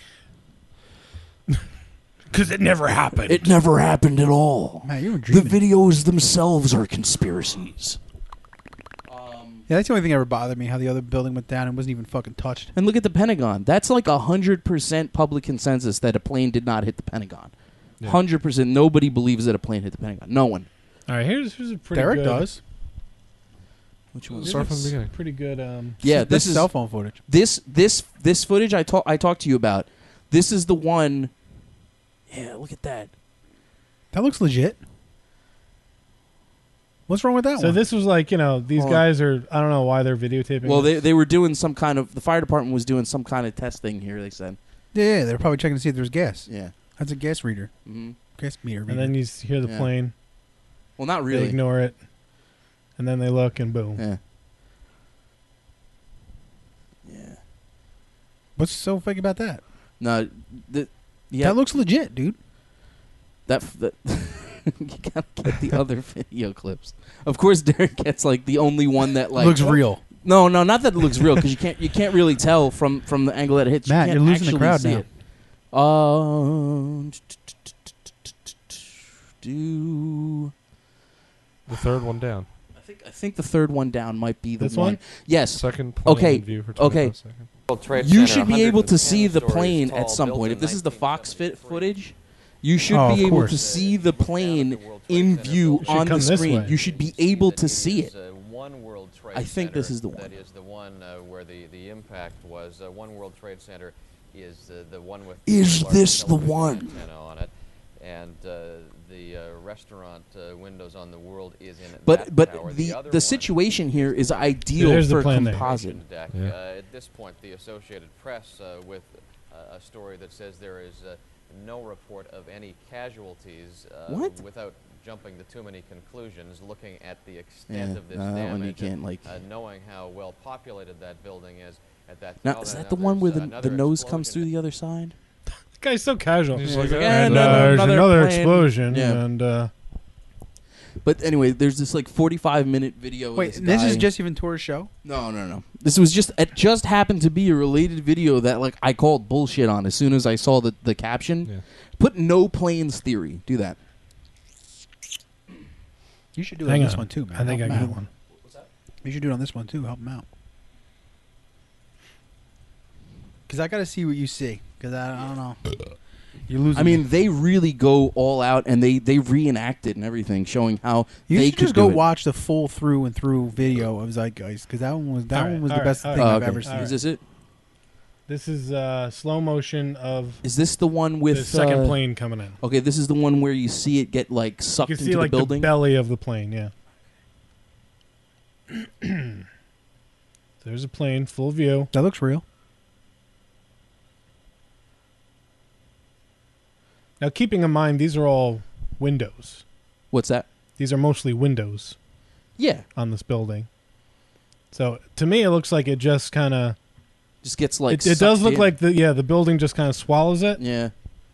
Because it never happened. It never happened at all. Man, you were The dreaming. videos themselves are conspiracies. Yeah, that's the only thing that ever bothered me, how the other building went down and wasn't even fucking touched. And look at the Pentagon. That's like 100% public consensus that a plane did not hit the Pentagon. 100%. Nobody believes that a plane hit the Pentagon. No one. All right, here's a pretty Derek good. does. Which one? Start from the beginning. Pretty good. Yeah, this this is is cell phone footage. This footage I talked to you about. This is the one. Yeah, look at that. That looks legit. What's wrong with that So one? this was like, these Hold on. guys are. I don't know why they're videotaping. Well, this. they were doing some kind of. The fire department was doing some kind of testing here. They said. Yeah, they're probably checking to see if there's gas. Yeah. That's a gas reader. Mm-hmm. Gas meter reader. And then you hear the Yeah. plane. Well, not They really. ignore it, and then they look, and boom. Yeah. What's so fake about that? No, yeah. That looks legit, dude. That you gotta get the other video clips. Of course, Derek gets like the only one that like Looks real. No, not that it looks real because you can't really tell from the angle that it hits. Matt, you you're can't losing the actually crowd see now. It. Do The third one down. I think the third one down might be the This one? Yes. Second plane Okay. in view for 25 seconds. You should be able to see the plane at some point. If this is the Fox footage, you should Oh, be of able course. to see the plane in view should on the come this screen. way. You should be able to see it. One World Trade I think this Center, is the one. That is the one where the impact was. One World Trade Center is the one with. Is large this the television one? antenna on it, and the restaurant windows on the world is in. But that tower. the other the one situation here is ideal There's the for plane there. composite. deck. Yeah. At this point, the Associated Press with a story that says there is no report of any casualties. What? Without jumping to too many conclusions, looking at the extent Yeah, of this that damage, one you can't, like- knowing how well populated that building is at that. Now, is that the one where the nose comes through the other side? The guy's so casual. He's Yeah, like, he's like, and "Eh, there's another plane." explosion, Yeah. and But anyway, there's this like 45-minute video. Wait, of this guy. is just even Tor's show? No. This was just it just happened to be a related video that like I called bullshit on as soon as I saw the caption. Yeah. Put no planes theory. Do that. You should do it hang on this on. one too, man. I think I Help him got out. one. You should do it on this one too. Help him out. Because I got to see what you see. Because I don't know. You're losing. I mean, me. they really go all out and they reenact it and everything, showing how You they should could just go do it. watch the full through and through video of Zeitgeist because that one was All the right, best all thing right. I've okay. ever seen. Is this it? This is slow motion of Is this the one with the second uh, plane coming in. Okay, this is the one where you see it get like You sucked can into see the like building. the belly of the plane. Yeah. There's a plane, full view. That looks real. Now, keeping in mind, these are all windows. What's that? These are mostly windows Yeah, on this building. So to me, it looks like it just kind of. just gets like. It does sucked look in. like the building just kind of swallows it. Yeah,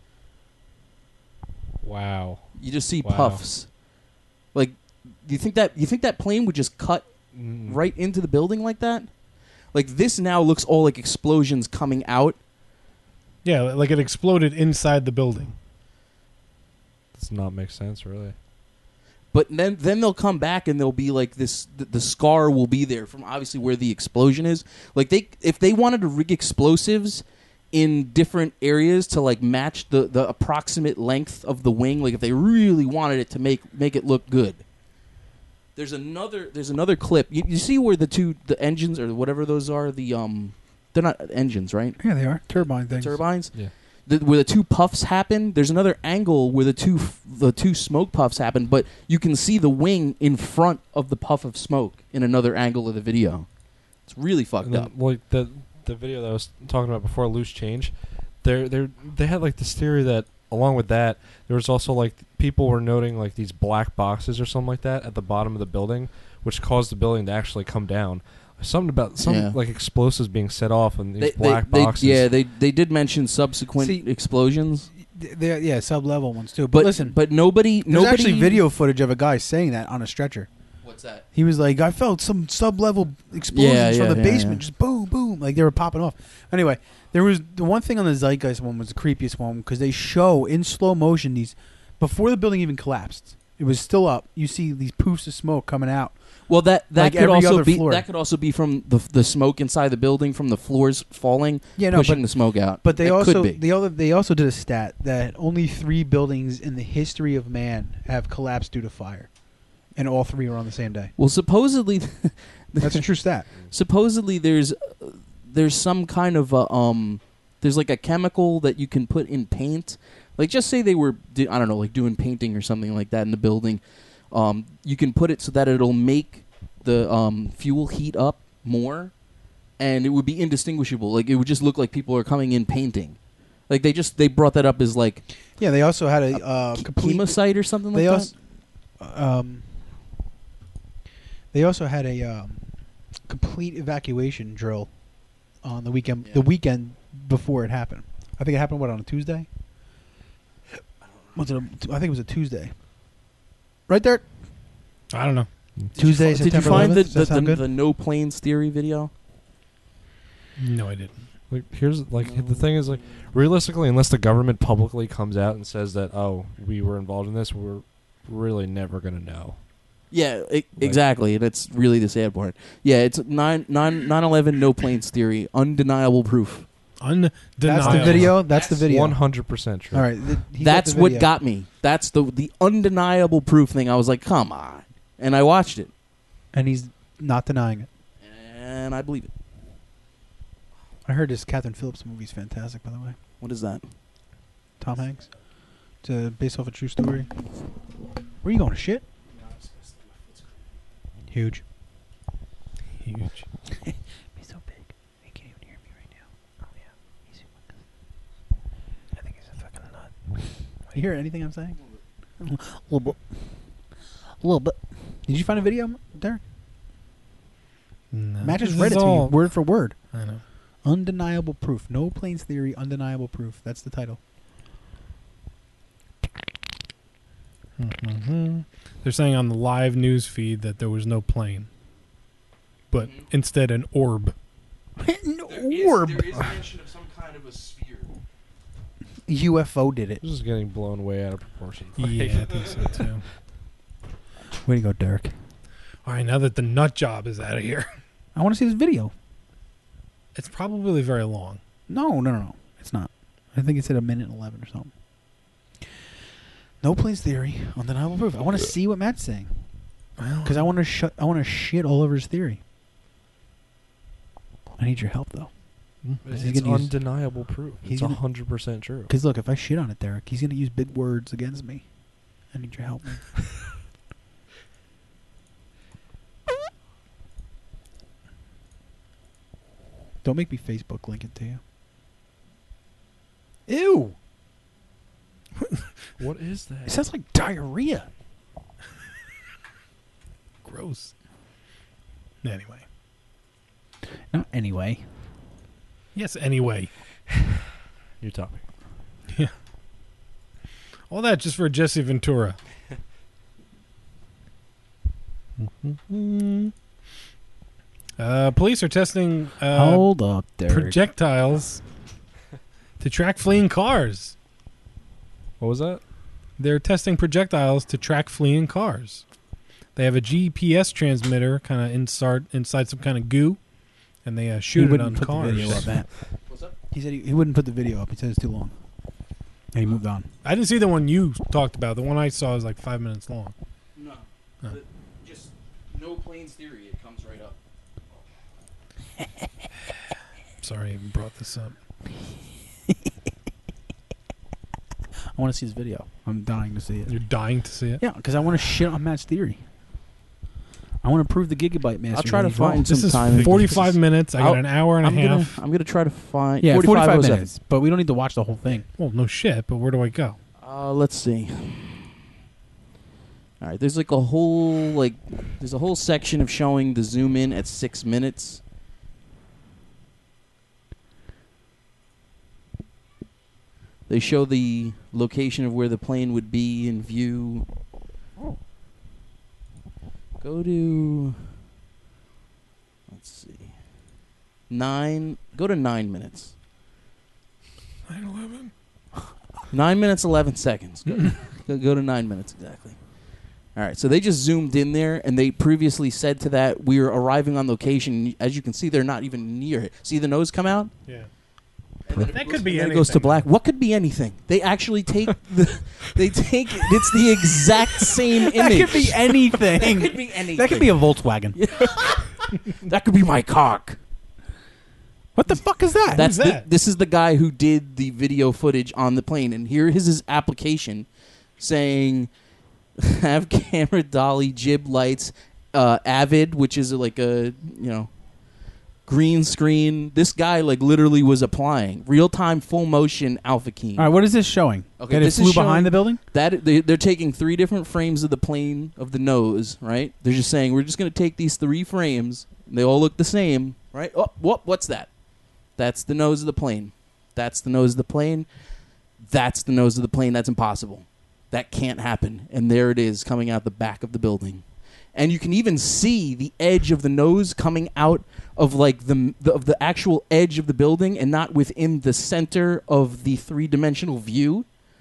Wow. you just see Wow. puffs. Like, do you think that plane would just cut right into the building like that? Like this now looks all like explosions coming out. Yeah, like it exploded inside the building. Does not make sense, really. But then they'll come back and they'll be like this. The scar will be there from obviously where the explosion is. Like if they wanted to rig explosives in different areas to like match the approximate length of the wing, like if they really wanted it to make it look good. There's another clip. You see where the engines or whatever those are, they're not engines, right? Yeah, they are turbine things. Turbines. Yeah. Where the two puffs happen. There's another angle where the two smoke puffs happen, but you can see the wing in front of the puff of smoke in another angle of the video. It's really fucked up. Like the video that I was talking about before, Loose Change, they had like this theory that along with that, there was also like people were noting like these black boxes or something like that at the bottom of the building, which caused the building to actually come down. Something about like explosives being set off in these black boxes. They did mention subsequent explosions. Sub-level ones too. But listen, nobody. There's actually video footage of a guy saying that on a stretcher. What's that? He was like, I felt some sub-level explosions from the basement, just boom, boom, like they were popping off. Anyway, there was the one thing on the Zeitgeist one was the creepiest one because they show in slow motion these before the building even collapsed. It was still up. You see these poofs of smoke coming out. Well, that like could also be floor. that could also be from the smoke inside the building from the floors falling, pushing the smoke out. But they also they also did a stat that only 3 buildings in the history of man have collapsed due to fire, and all 3 were on the same day. Well, supposedly that's a true stat. Supposedly there's some kind of there's like a chemical that you can put in paint. Like just say they were I don't know, like doing painting or something like that in the building. You can put it so that it'll make the fuel heat up more, and it would be indistinguishable. Like it would just look like people are coming in painting. Like they brought that up as like they also had a complete chemosite or something like that. They also had a complete evacuation drill on the weekend. The weekend before it happened. I think it happened on a Tuesday. I think it was a Tuesday. Right there. I don't know. Tuesday, Did you September find 11th? the no planes theory video? No, I didn't. Like here's like the thing is like realistically, unless the government publicly comes out and says that we were involved in this, we're really never gonna know. Yeah, exactly. That's really the sad part. Yeah, it's 9/11 no planes theory, undeniable proof. Undeniable. That's the video. That's the video. 100% true. All right, that's what got me. That's the undeniable proof thing. I was like, come on, and I watched it, and he's not denying it, and I believe it. I heard this Catherine Phillips movie is fantastic. By the way, what is that? Tom Hanks. It's based off a true story. Where are you going to shit? Huge. Huge. He's so big. He can't even hear me right now. Oh, yeah. He's humongous. I think he's a fucking nut. You hear anything I'm saying? A little bit. A little bit. Did you find a video, Derek? No. Matt just read it to me, word for word. I know. Undeniable proof. No planes theory, undeniable proof. That's the title. Mm-hmm. They're saying on the live news feed that there was no plane, but instead an orb. An orb. There is mention of some kind of a sphere. UFO did it. This is getting blown way out of proportion. Yeah, I think so too. Way to go, Derek. All right, now that the nut job is out of here, I want to see this video. It's probably very long. No. It's not. I think it's at 1:11 or something. No planes theory, undeniable proof. I want to see what Matt's saying because I want to shit all over his theory. I need your help though. It's undeniable proof. It's 100% true. Because look, if I shit on it, Derek, he's gonna use big words against me. I need your help, man. Don't make me Facebook link it to you. Ew. What is that? It sounds like diarrhea. Gross. Anyway. Not anyway. Yes, anyway. Your topic. Yeah. All that just for Jesse Ventura. Police are testing Hold up, Derek. projectiles to track fleeing cars. What was that? They're testing projectiles to track fleeing cars. They have a GPS transmitter kind of inside some kind of goo, and they shoot it on cars. The video up, Matt. What's up? He said he wouldn't put the video up. He said it's too long. And he moved on. I didn't see the one you talked about. The one I saw is like 5 minutes long. No. Huh. Just no planes theory. It comes right up. Sorry I even brought this up. I want to see this video. I'm dying to see it. You're dying to see it? Yeah, because I want to shit on Matt's theory. I want to prove the Gigabyte Master. I'll try to that he's wrong. find This some is time. 45 minutes. I got an hour and a half. I'm gonna try to find. Yeah, 45 07. minutes. But we don't need to watch the whole thing. Well, no shit, but where do I go? Let's see. All right, there's like a whole section of showing the zoom in at 6 minutes. They show the location of where the plane would be in view. Go to, let's see, 9. Go to 9 minutes. 9/11. 9 minutes 11 seconds. Go to 9 minutes exactly. All right, so they just zoomed in there, and they previously said to that we are arriving on location. As you can see, they're not even near it. See the nose come out? Yeah. That could be anything. It anything. goes to black. What could be anything? They actually take it's the exact same image. That could be anything. That could be anything. That could be a Volkswagen. That could be my cock. What the fuck is that? That's this is the guy who did the video footage on the plane, and here is his application saying, "Have camera, dolly, jib lights, Avid," which is like a green screen. This guy like literally was applying real time, full motion Alpha Keen. All right, what is this showing? Okay, that it this flew is showing behind the building? That they're taking 3 different frames of the plane of the nose. Right? They're just saying we're just going to take these 3 frames. They all look the same. Right? Oh, what's that? That's the nose of the plane. That's the nose of the plane. That's the nose of the plane. That's impossible. That can't happen. And there it is coming out the back of the building. And you can even see the edge of the nose coming out of like the actual edge of the building and not within the center of the 3-dimensional view.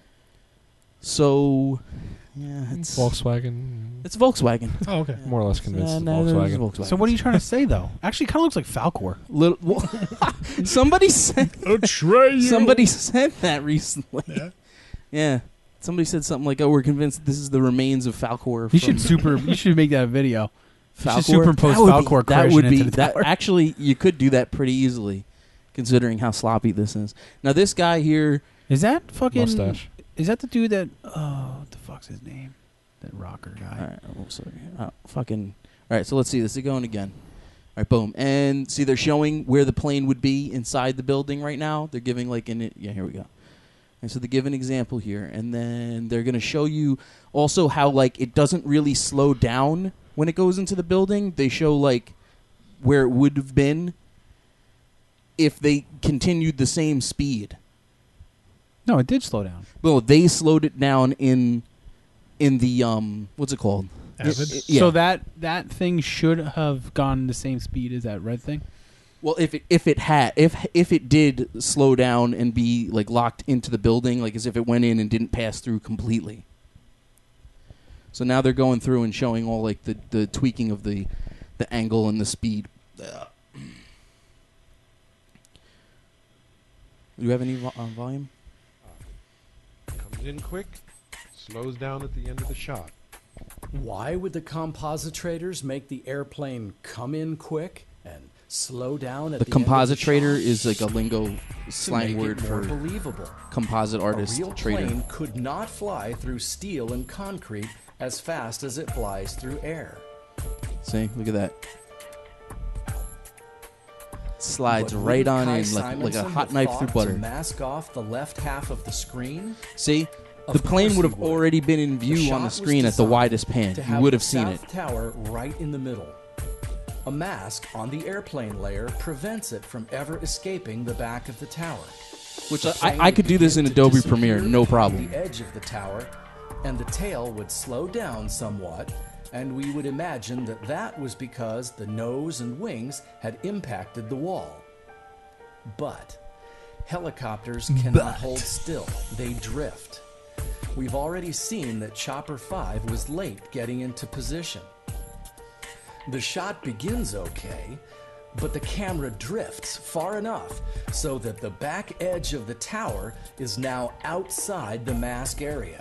So, yeah, it's Volkswagen. It's Volkswagen. Oh, okay. More or less convinced it's no, it is Volkswagen. Volkswagen. So what are you trying to say, though? Actually, it kind of looks like Falcor. Somebody said somebody said that recently. Yeah. Somebody said something like, "Oh, we're convinced this is the remains of Falcor." You should make that a video. You Falcor? should superimpose Falcor that crashing would be into the tower. Actually, you could do that pretty easily, considering how sloppy this is. Now, this guy here is that fucking mustache. Is that the dude that? Oh, what the fuck's his name? That rocker guy. All right, oh, sorry. Fucking. All right, so let's see. This is going again. All right, boom, and see they're showing where the plane would be inside the building right now. They're giving like here we go. And so they give an example here, and then they're going to show you also how like it doesn't really slow down when it goes into the building. They show like where it would have been if they continued the same speed. No, it did slow down. Well, they slowed it down in the what's it called? Avid? Yeah. So that thing should have gone the same speed as that red thing. Well, if it did slow down and be like locked into the building, like as if it went in and didn't pass through completely. So now they're going through and showing all like the tweaking of the angle and the speed. Do you have any volume? Comes in quick, slows down at the end of the shot. Why would the compositrators make the airplane come in quick and slow down at The the end of compositrator the shot? is like a lingo To slang make word it more for believable. composite artist A real trader. plane could not fly through steel and concrete as fast as it flies through air. See, look at that. Slides But right wouldn't on Kai in like a Simonson hot have knife thought through butter. To mask off the left half of the screen. See, Of the plane course would he have already been in view The on the shot screen was at the designed widest pan. to You have would the have seen it. South Tower right in the middle. A mask on the airplane layer prevents it from ever escaping the back of the tower. Which The plane I could would do this in begin to Adobe disappear Premiere, no problem. at the edge of the tower, and the tail would slow down somewhat, and we would imagine that that was because the nose and wings had impacted the wall. But helicopters cannot hold still. They drift. we've already seen that Chopper 5 was late getting into position. The shot begins okay, but the camera drifts far enough so that the back edge of the tower is now outside the mask area.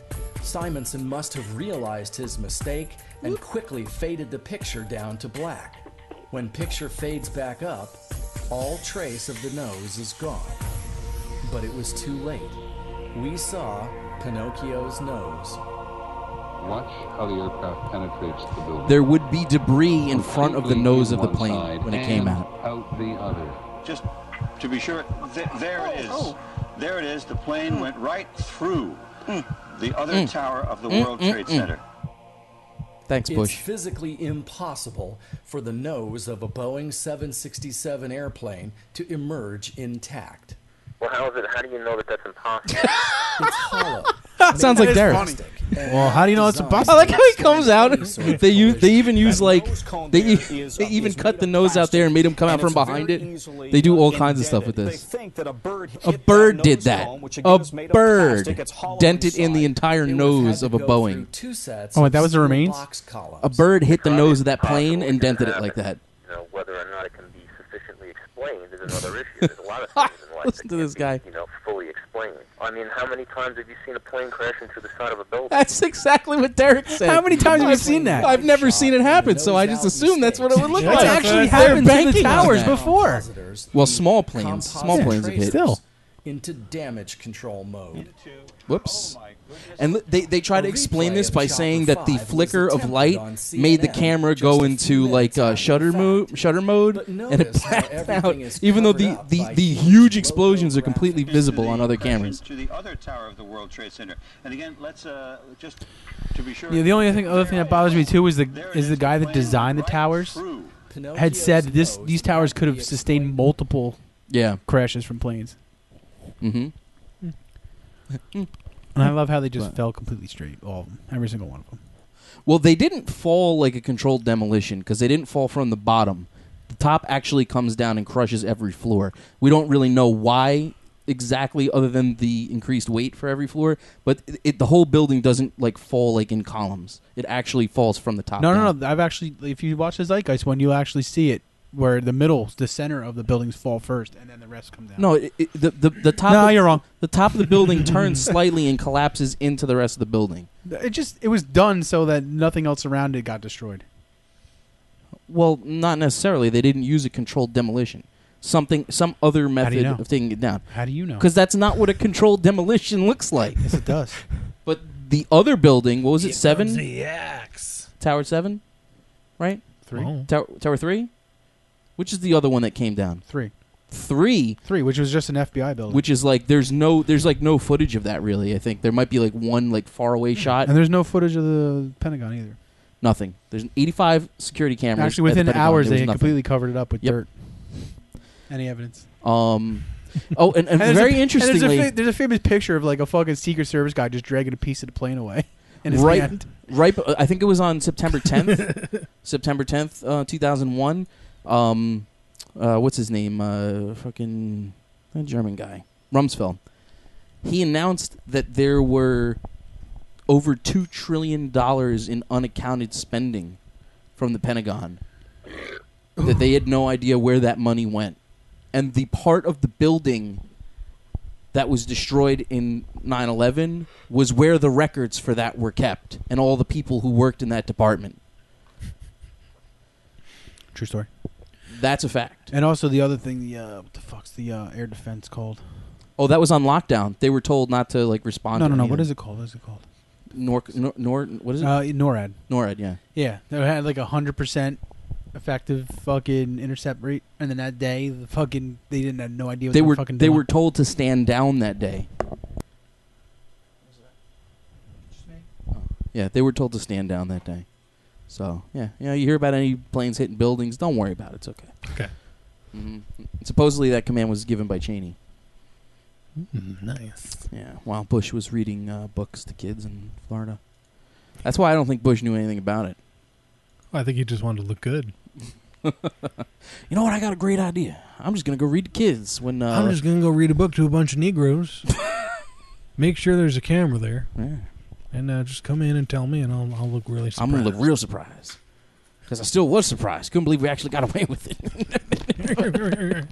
Simonson must have realized his mistake and quickly faded the picture down to black. When picture fades back up, all trace of the nose is gone. But it was too late. We saw Pinocchio's nose. Watch how the aircraft penetrates the building. There would be debris in front of the nose of the plane when it came out. Out the other. Just to be sure, there it is. There it is. The plane went right through the other tower of the World Trade Center. Thanks, Bush. It's physically impossible for the nose of a Boeing 767 airplane to emerge intact. Well, how do you know that that's impossible? It's hollow. Sounds like Derek. Well, how do you know it's impossible? I like how he comes out. They even use like they even cut the nose out there and made him come out from behind it. They do all kinds of stuff with this. A bird did that. A bird dented in the entire nose of a Boeing. Oh, that was the remains? A bird hit the nose of that plane and dented it like that. You know, whether or not it can be sufficiently explained is another issue. There's a lot of things in life Listen to this guy. You know, fully explained. I mean, how many times have you seen a plane crash into the side of a building? That's exactly what Derek said. How many times have you seen that? I've never seen it happen, so I just assumed that's what it would look That's like. actually happened to the towers before. Well, small planes have hit. Still. Into damage control mode. Whoops. And they try to explain this by saying that the flicker of light made the camera go into like shutter mode, and it blacked out. Even though the huge explosions are completely visible on other cameras. To the other tower of the World Trade Center. And again, let's just to be sure. Yeah, the only other thing that bothers me too is the guy that designed the towers had said these towers could have sustained multiple crashes from planes. Mm-hmm. And I love how they just fell completely straight, all of them, every single one of them. Well, they didn't fall like a controlled demolition because they didn't fall from the bottom. The top actually comes down and crushes every floor. We don't really know why exactly, other than the increased weight for every floor. But the whole building doesn't like fall like in columns. It actually falls from the top. No. I've actually, if you watch the Zeitgeist one, you'll actually see it. Where the center of the buildings fall first, and then the rest come down. No, the top. No, you're wrong. The top of the building turns slightly and collapses into the rest of the building. It was done so that nothing else around it got destroyed. Well, not necessarily. They didn't use a controlled demolition. Some other method of taking it down. How do you know? Because that's not what a controlled demolition looks like. Yes, it does. But the other building, what was it? 7? The axe. Tower 7, right? 3. Tower 3. Which is the other one that came down? 3. 3, which was just an FBI building. Which is like there's like no footage of that really. I think there might be like one like far away shot. And there's no footage of the Pentagon either. Nothing. There's 85 security cameras. Actually, within hours they nothing. completely covered it up with dirt. Any evidence? And very interestingly, there's a famous picture of like a fucking Secret Service guy just dragging a piece of the plane away in his hand. Right. I think it was on September 10th. September 10th, 2001. What's his name? Fucking that German guy, Rumsfeld. He announced that there were over $2 trillion in unaccounted spending from the Pentagon. That they had no idea where that money went, and the part of the building that was destroyed in 9/11 was where the records for that were kept, and all the people who worked in that department. True story. That's a fact. And also the other thing, what the fuck's the air defense called? Oh, that was on lockdown. They were told not to like respond. No. Anything. What is it called? What is it called? What is it? NORAD. NORAD. Yeah. Yeah, they had like 100% effective fucking intercept rate, and then that day, they didn't have no idea what they were fucking doing. They were told to stand down that day. Yeah, they were told to stand down that day. So, yeah, you hear about any planes hitting buildings, don't worry about it. It's okay. Okay. Mm-hmm. Supposedly that command was given by Cheney. Nice. Yeah, while Bush was reading books to kids in Florida. That's why I don't think Bush knew anything about it. Well, I think he just wanted to look good. You know what? I got a great idea. I'm just going to go read to kids when... I'm just going to go read a book to a bunch of Negroes. make sure there's a camera there. Yeah. And just come in and tell me, and I'll look really surprised. I'm gonna look real surprised because I still was surprised. Couldn't believe we actually got away with it.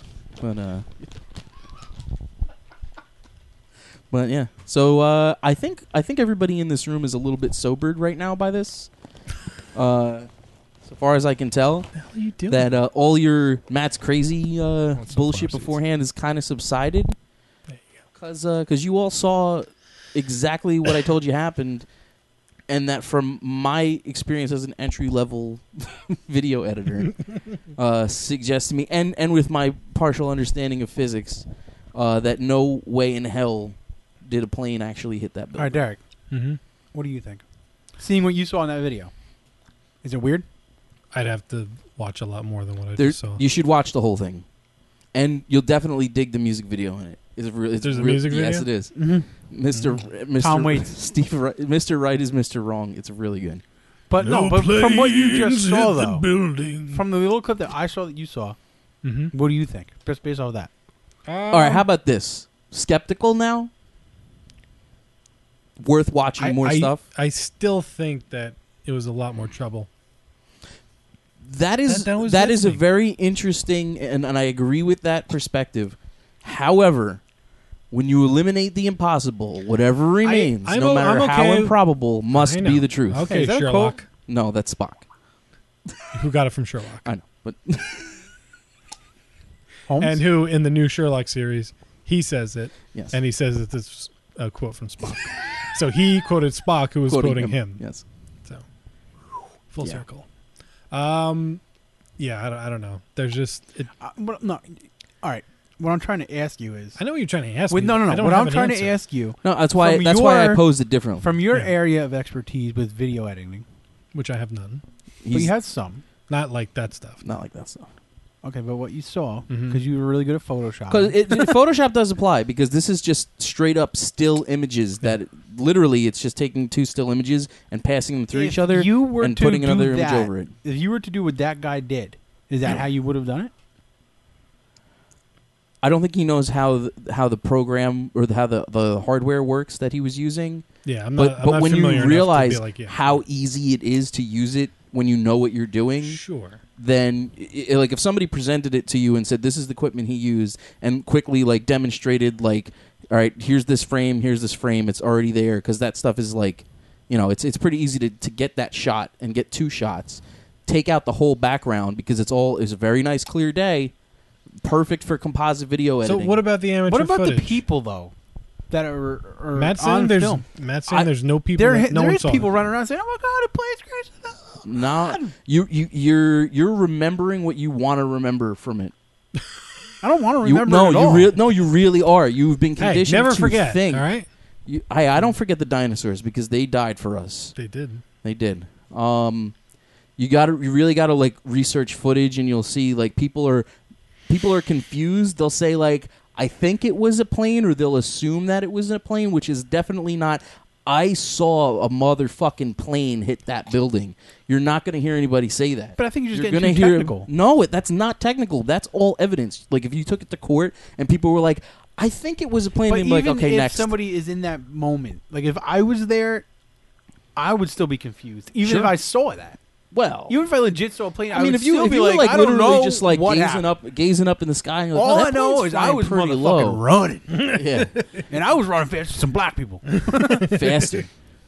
But yeah. So I think everybody in this room is a little bit sobered right now by this. So far as I can tell, what the hell are you doing? that all your Matt's crazy bullshit beforehand is kind of subsided. There you go. Because you all saw exactly what I told you happened, and that from my experience as an entry-level video editor suggests to me, and with my partial understanding of physics, that no way in hell did a plane actually hit that building. All right, Derek. Mm-hmm. What do you think? Seeing what you saw in that video, is it weird? I'd have to watch a lot more than what I There- just saw. You should watch the whole thing, and you'll definitely dig the music video in it. It's There's a music video? Yes, it is. Mhm. Mr. Tom Waits. Steve Wright, Mr. Right is Mr. Wrong. It's really good. But but from what you just saw, hit the though, building. from the little clip that I saw that you saw, what do you think? Just based off of that. All right, how about this? Skeptical now? Worth watching more stuff? I still think that it was a lot more trouble. That is That was that is a listening. very interesting, and I agree with that perspective. However, when you eliminate the impossible, whatever remains, I'm no o- matter I'm how okay. improbable, must I know. be the truth. Okay, Is that a Sherlock. quote? No, that's Spock. Who got it from Sherlock? I know, but and who in the new Sherlock series, he says it, Yes. and he says that this is a quote from Spock. So he quoted Spock, who was quoting him. Yes. So full Yeah. circle. Yeah, I don't know. There's just No. All right. What I'm trying to ask you is, I know what you're trying to ask With, me. no. I don't What have I'm an trying answer. to ask you. No, that's why from I posed it differently. From your Yeah. area of expertise with video editing, which I have none. but you had some. Not like that stuff. Not like that stuff. Okay, but what you saw, Mhm. because you were really good at Photoshop. Because Photoshop does apply, because this is just straight up still images that literally it's just taking two still images and passing them through If each other you were and to putting do another image that, over it. If you were to do what that guy did, is that how you would have done it? I don't think he knows how the program or how the hardware works that he was using. Yeah, I'm but not- I'm not when familiar you enough to be realize like, yeah. how easy it is to use it when you know what you're doing, Sure. then like if somebody presented it to you and said this is the equipment he used and quickly like demonstrated like, all right, here's this frame, it's already there, because that stuff is like, you know, it's pretty easy to get that shot and get two shots, take out the whole background because it's a very nice clear day. Perfect for composite video So editing. what about the amateur What about footage? the people though that are Matt's saying on there's film? there's no people. There, that no there one is saw people it. running around saying, "Oh my god, it plays great." No, you're remembering what you want to remember from it. I don't want to remember it at all. You really are. You've been Hey, conditioned never to forget, think. all right? I don't forget the dinosaurs because they died for us. They did. They did. You really gotta like research footage, and you'll see like people are confused. They'll say like, I think it was a plane, or they'll assume that it was a plane, which is definitely not. I saw a motherfucking plane hit that building. You're not going to hear anybody say that. But I think you're just You're getting gonna too hear technical. No, that's not technical. That's all evidence. Like if you took it to court and people were like, I think it was a plane, But they'd be like, even okay, if next. somebody is in that moment, like if I was there, I would still be confused, even Sure. if I saw that. Well, even if I legit saw a plane, I I mean, would if you still if be you like, were like I don't literally know just like what happened. gazing up in the sky, and you're like, All oh, I that know plane's is I flying was pretty motherfucking low. running. Yeah, and I was running fast with some black people. faster.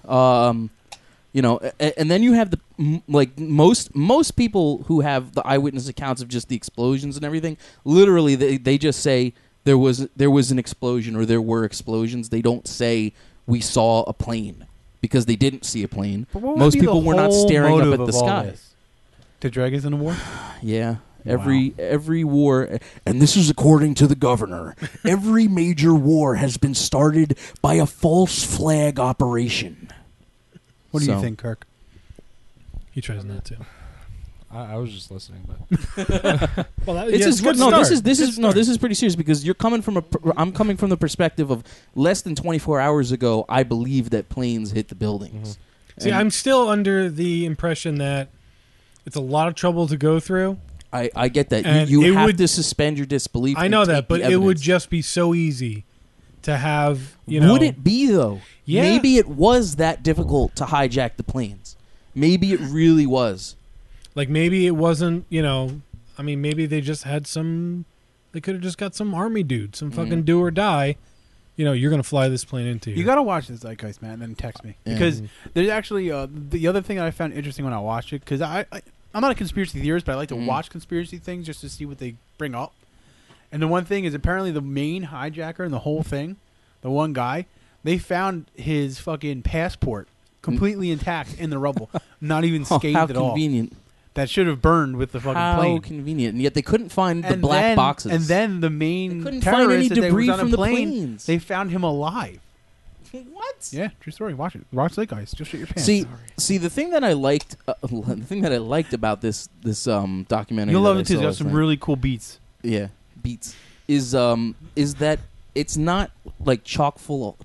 You know, and then you have like most people who have the eyewitness accounts of just the explosions and everything. Literally, they just say there was an explosion or there were explosions. They don't say we saw a plane because they didn't see a plane. But what would Most be people the were not whole staring up motive at the of all sky. this? To drag us in the war? Yeah. Every war, and this is according to the governor, every major war has been started by a false flag operation. What do you think, Kirk? He tries not to. I was just listening, but Well, It's yeah, just good no. start. This is Good start. this is pretty serious because you're coming from I'm coming from the perspective of less than 24 hours ago. I believe that planes hit the buildings. See, And I'm still under the impression that it's a lot of trouble to go through. I get that And you it have would- to suspend your disbelief. I and know take that, but the it would evidence. just be so easy to have, you know. Would it be, though? Yeah. Maybe it was that difficult to hijack the planes. Maybe it really was. Like, maybe it wasn't, you know, I mean, maybe they just had they could have just got some army dude, some fucking do or die. You know, you're going to fly this plane into you. You got to watch this Zeitgeist, man, and then text me. Because there's actually, the other thing that I found interesting when I watched it, because I'm not a conspiracy theorist, but I like to watch conspiracy things just to see what they bring up. And the one thing is apparently the main hijacker in the whole thing, the one guy, they found his fucking passport completely intact in the rubble, not even scathed at all. How convenient. That should have burned with the fucking plane. How convenient. And yet they couldn't find the black boxes. And then the main couldn't find any debris on from a the plane, planes. they found him alive. What? Yeah, true story. Watch it. Watch Zeitgeist. Just shit your pants. See, the thing that I liked, about this documentary, You'll love it too. There's some really cool beats. Yeah, beats is that it's not like chock full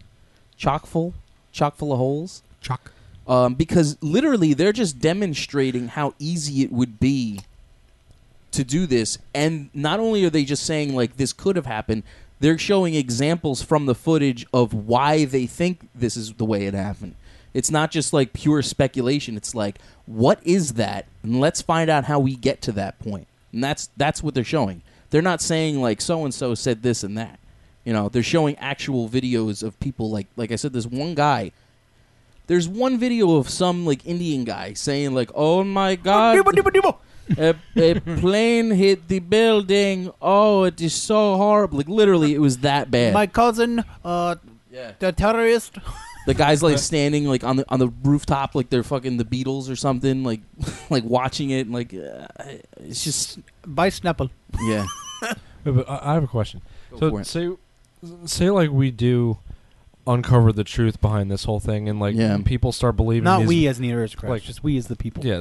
of holes. Chock. Because literally they're just demonstrating how easy it would be to do this, and not only are they just saying like this could have happened, they're showing examples from the footage of why they think this is the way it happened. It's not just like pure speculation. It's like, what is that? And let's find out how we get to that point. And that's what they're showing. They're not saying like so and so said this and that. You know, they're showing actual videos of people like I said, there's one guy. There's one video of some like Indian guy saying like, "Oh my God, a plane hit the building. Oh, it is so horrible." Like literally, it was that bad. My cousin, the terrorist. The guy's like standing like on the rooftop, like they're fucking the Beatles or something, like watching it, and like it's just by Snapple. Yeah. But I have a question. Go So say like we do uncover the truth behind this whole thing, and like people start believing. Not these, we as the aristocrats, like, just we as the people. Yeah.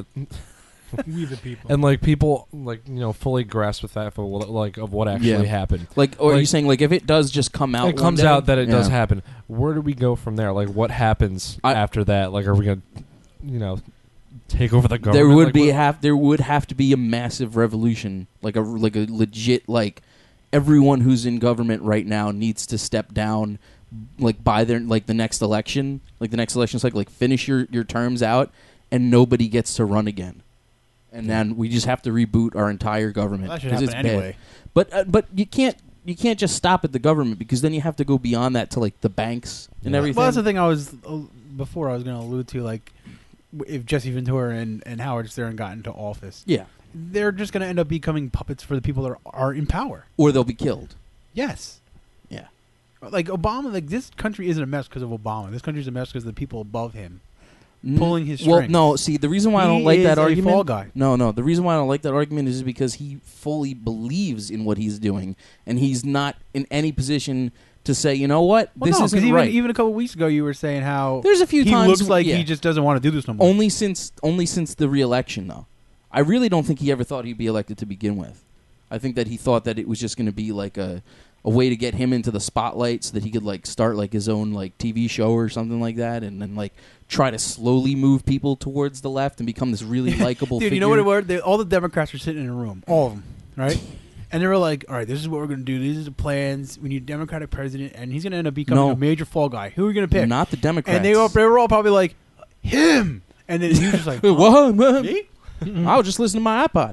We the people. And like people like fully grasp the fact of what actually happened. Like, or are you saying like if it does just come out, it comes out that it does happen. Where do we go from there? Like, what happens after that? Like, are we gonna take over the government? There would have to be a massive revolution, like a legit everyone who's in government right now needs to step down. Like by their the next election, cycle, finish your terms out, and nobody gets to run again, and then we just have to reboot our entire government. That should happen anyway. But you can't just stop at the government, because then you have to go beyond that to the banks and everything. Well, that's the thing I was going to allude to, if Jesse Ventura and Howard Stern got into office, they're just going to end up becoming puppets for the people that are in power, or they'll be killed. Yes. Yeah. Like Obama, this country isn't a mess because of Obama. This country's a mess because of the people above him pulling his strings. Well, no, see, the reason why I don't like that argument... fall guy. No, the reason why I don't like that argument is because he fully believes in what he's doing, and he's not in any position to say, you know what, this isn't right. Even a couple weeks ago, you were saying how there's a few he times looks like he just doesn't want to do this no more. Only since the re-election, though. I really don't think he ever thought he'd be elected to begin with. I think that he thought that it was just going to be like a way to get him into the spotlight so that he could start his own TV show or something like that, and then try to slowly move people towards the left and become this really likable Dude, figure. you know what it was? All the Democrats were sitting in a room, all of them, right? And they were like, all right, this is what we're going to do. These are the plans. We need a Democratic president, and he's going to end up becoming a major fall guy. Who are we going to pick? Not the Democrats. And they were all probably like, him! And then he was just like, what? Me? I was just listening to my iPod.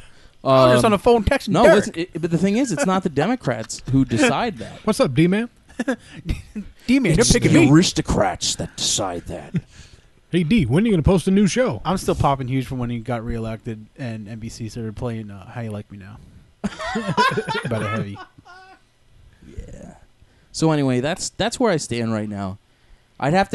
I was just on the phone texting No, Derek. but the thing is, it's not the Democrats who decide that. What's up, D-Man? D-Man, It's they're picking the me. aristocrats that decide that. Hey, D, when are you going to post a new show? I'm still popping huge from when he got reelected and NBC started playing How You Like Me Now. About a heavy. Yeah. So anyway, that's where I stand right now. I'd have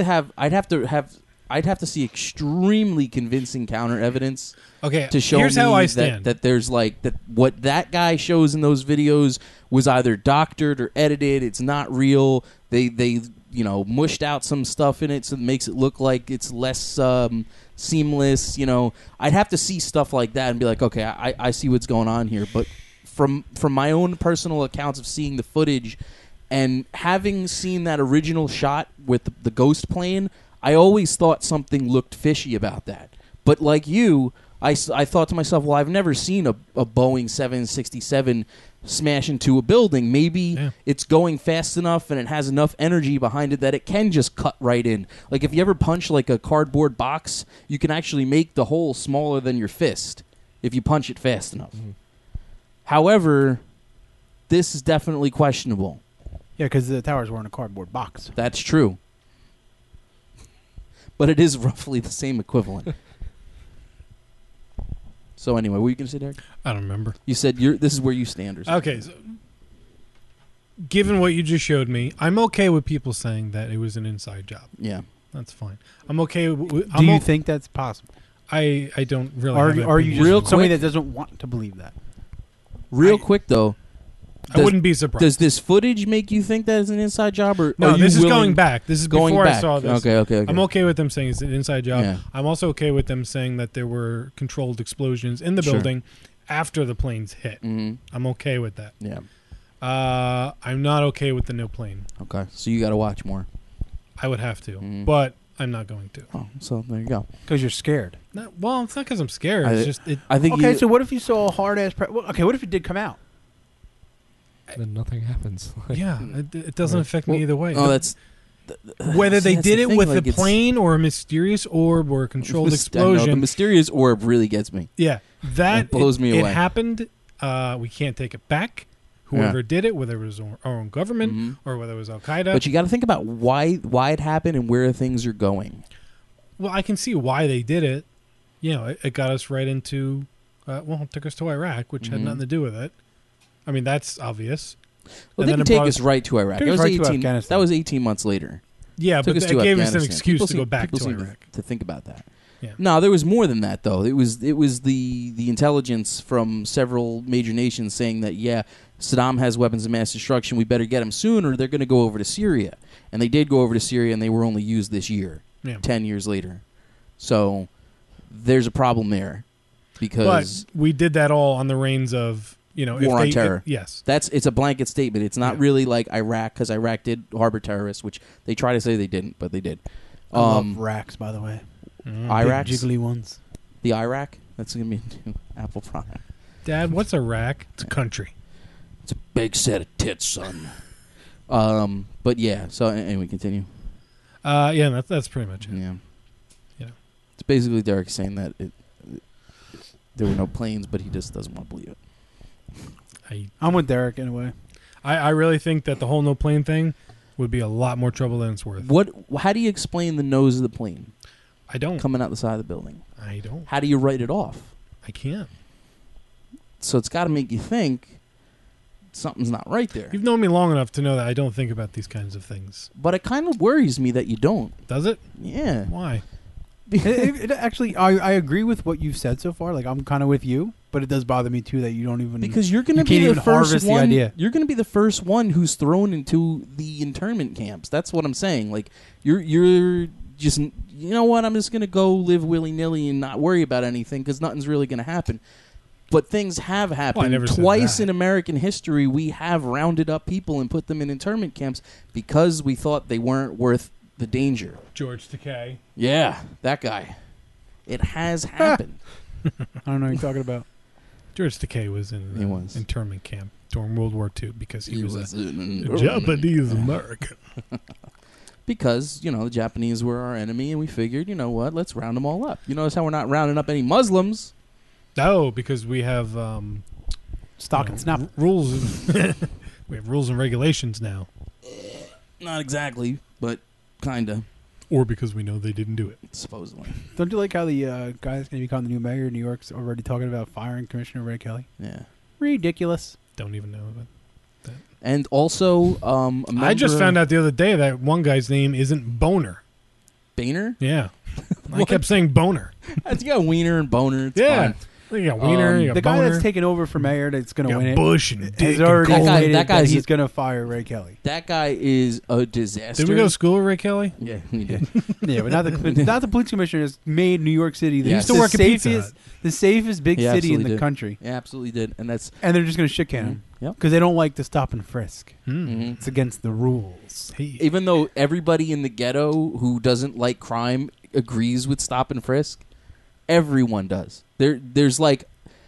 to see extremely convincing counter evidence. Okay, to show here's me how I stand. that there's that what that guy shows in those videos was either doctored or edited. It's not real. They mushed out some stuff in it so it makes it look like it's less seamless. I'd have to see stuff like that and be like, okay, I see what's going on here. But from my own personal accounts of seeing the footage and having seen that original shot with the ghost plane, I always thought something looked fishy about that. But like you, I thought to myself, well, I've never seen a Boeing 767 smash into a building. Maybe it's going fast enough and it has enough energy behind it that it can just cut right in. Like if you ever punch like a cardboard box, you can actually make the hole smaller than your fist if you punch it fast enough. However, this is definitely questionable. Yeah, because the towers were in a cardboard box. That's true. But it is roughly the same equivalent. So anyway, what were you going to say, Derek? I don't remember. You said this is where you stand or something. Okay, so given what you just showed me, I'm okay with people saying that it was an inside job. Yeah. That's fine. I'm okay with... Do you think that's possible? I don't really Are you real just somebody quick? that doesn't want to believe that? Real quick, though. I wouldn't be surprised. Does this footage make you think that is an inside job? Or No, are you this is willing- going back. This is going before back. I saw this. Okay. I'm okay with them saying it's an inside job. Yeah. I'm also okay with them saying that there were controlled explosions in the Sure. building after the planes hit. Mhm. I'm okay with that. Yeah. I'm not okay with the no plane. Okay, so you got to watch more. I would have to, Mhm. but I'm not going to. Oh, so there you go. Because you're scared. Well, it's not because I'm scared. It's just I think Okay, so what if you saw a hard ass? Okay, what if it did come out? Then nothing happens. Yeah, it doesn't affect me either way. Oh, that's whether see, they that's did the it thing, with like, a it's- plane or a mysterious orb or a controlled I know, explosion. the mysterious orb really gets me. Yeah, that blows me it away. happened. We can't take it back. Whoever did it, whether it was our own government or whether it was Al Qaeda. But you got to think about why it happened and where things are going. Well, I can see why they did it. You know, it got us right into. It took us to Iraq, which had Mhm. nothing to do with it. I mean, that's obvious. Well, And they then didn't it take brought us right to Iraq. Took That us was right to 18. Afghanistan. That was 18 months later. Yeah, Took but us it to gave us an Afghanistan. excuse People to go seem- back people to seem Iraq. to think about that. Yeah. No, there was more than that though. It was the intelligence from several major nations saying that Saddam has weapons of mass destruction. We better get him soon, or they're going to go over to Syria. And they did go over to Syria, and they were only used this year, 10 years later. So there's a problem there because But we did that all on the reins of if war on they, terror. yes. It's a blanket statement. It's not really like Iraq, because Iraq did harbor terrorists, which they try to say they didn't, but they did. I love racks, by the way. Iraqs? Big jiggly ones. The Iraq? That's going to be Apple product. Dad, what's Iraq? It's a country. It's a big set of tits, son. But yeah, so anyway, continue. Yeah, that's pretty much it. Yeah. Yeah. It's basically Derek saying that there were no planes, but he just doesn't want to believe it. I'm with Derek in a way. I really think that the whole no plane thing would be a lot more trouble than it's worth. How do you explain the nose of the plane? I don't. Coming out the side of the building. I don't. How do you write it off? I can't. So it's got to make you think something's not right there. You've known me long enough to know that I don't think about these kinds of things. But it kind of worries me that you don't. Does it? Yeah. Why? Actually, I agree with what you've said so far. Like, I'm kind of with you, but it does bother me too that you don't even Because you're going to you be can't the even first harvest one. the idea. You're going to be the first one who's thrown into the internment camps. That's what I'm saying. Like you're just, you know what? I'm just going to go live willy nilly and not worry about anything because nothing's really going to happen. But things have happened. never said Twice that. in American history, we have rounded up people and put them in internment camps because we thought they weren't worth the danger. George Takei. Yeah, that guy. It has happened. I don't know what you're talking about. George Takei was in He was. internment camp during World War II because he was in a Japanese American. Because, the Japanese were our enemy, and we figured, you know what, let's round them all up. You notice how we're not rounding up any Muslims? No, because we have stock and snap rules. We have rules and regulations now. Not exactly, but kind of. Or because we know they didn't do it. Supposedly. Don't you like how the guy that's going to become the new mayor of New York's already talking about firing Commissioner Ray Kelly? Yeah. Ridiculous. Don't even know about that. And also, I just found out the other day that one guy's name isn't Boner. Boehner? Yeah. I kept saying Boner. You got Wiener and Boner. It's Yeah. fine. You got Wiener, you got the guy Boner. that's taking over for mayor that's going to You got win Bush it and has Dick and already Cole. stated That guy's he's going to fire Ray Kelly. That guy is a disaster. Did we go to school with Ray Kelly? Yeah, we did. Yeah, but not the police commissioner has made New York City He used to the work at Pizza safest, Hut. the safest big He city in absolutely the did. country. Yeah, absolutely did. And that's And they're just going to shit can him. Yep. Because they don't like to stop and frisk. Mhm. It's against the rules. even though everybody in the ghetto who doesn't like crime agrees with stop and frisk. Everyone does. There's like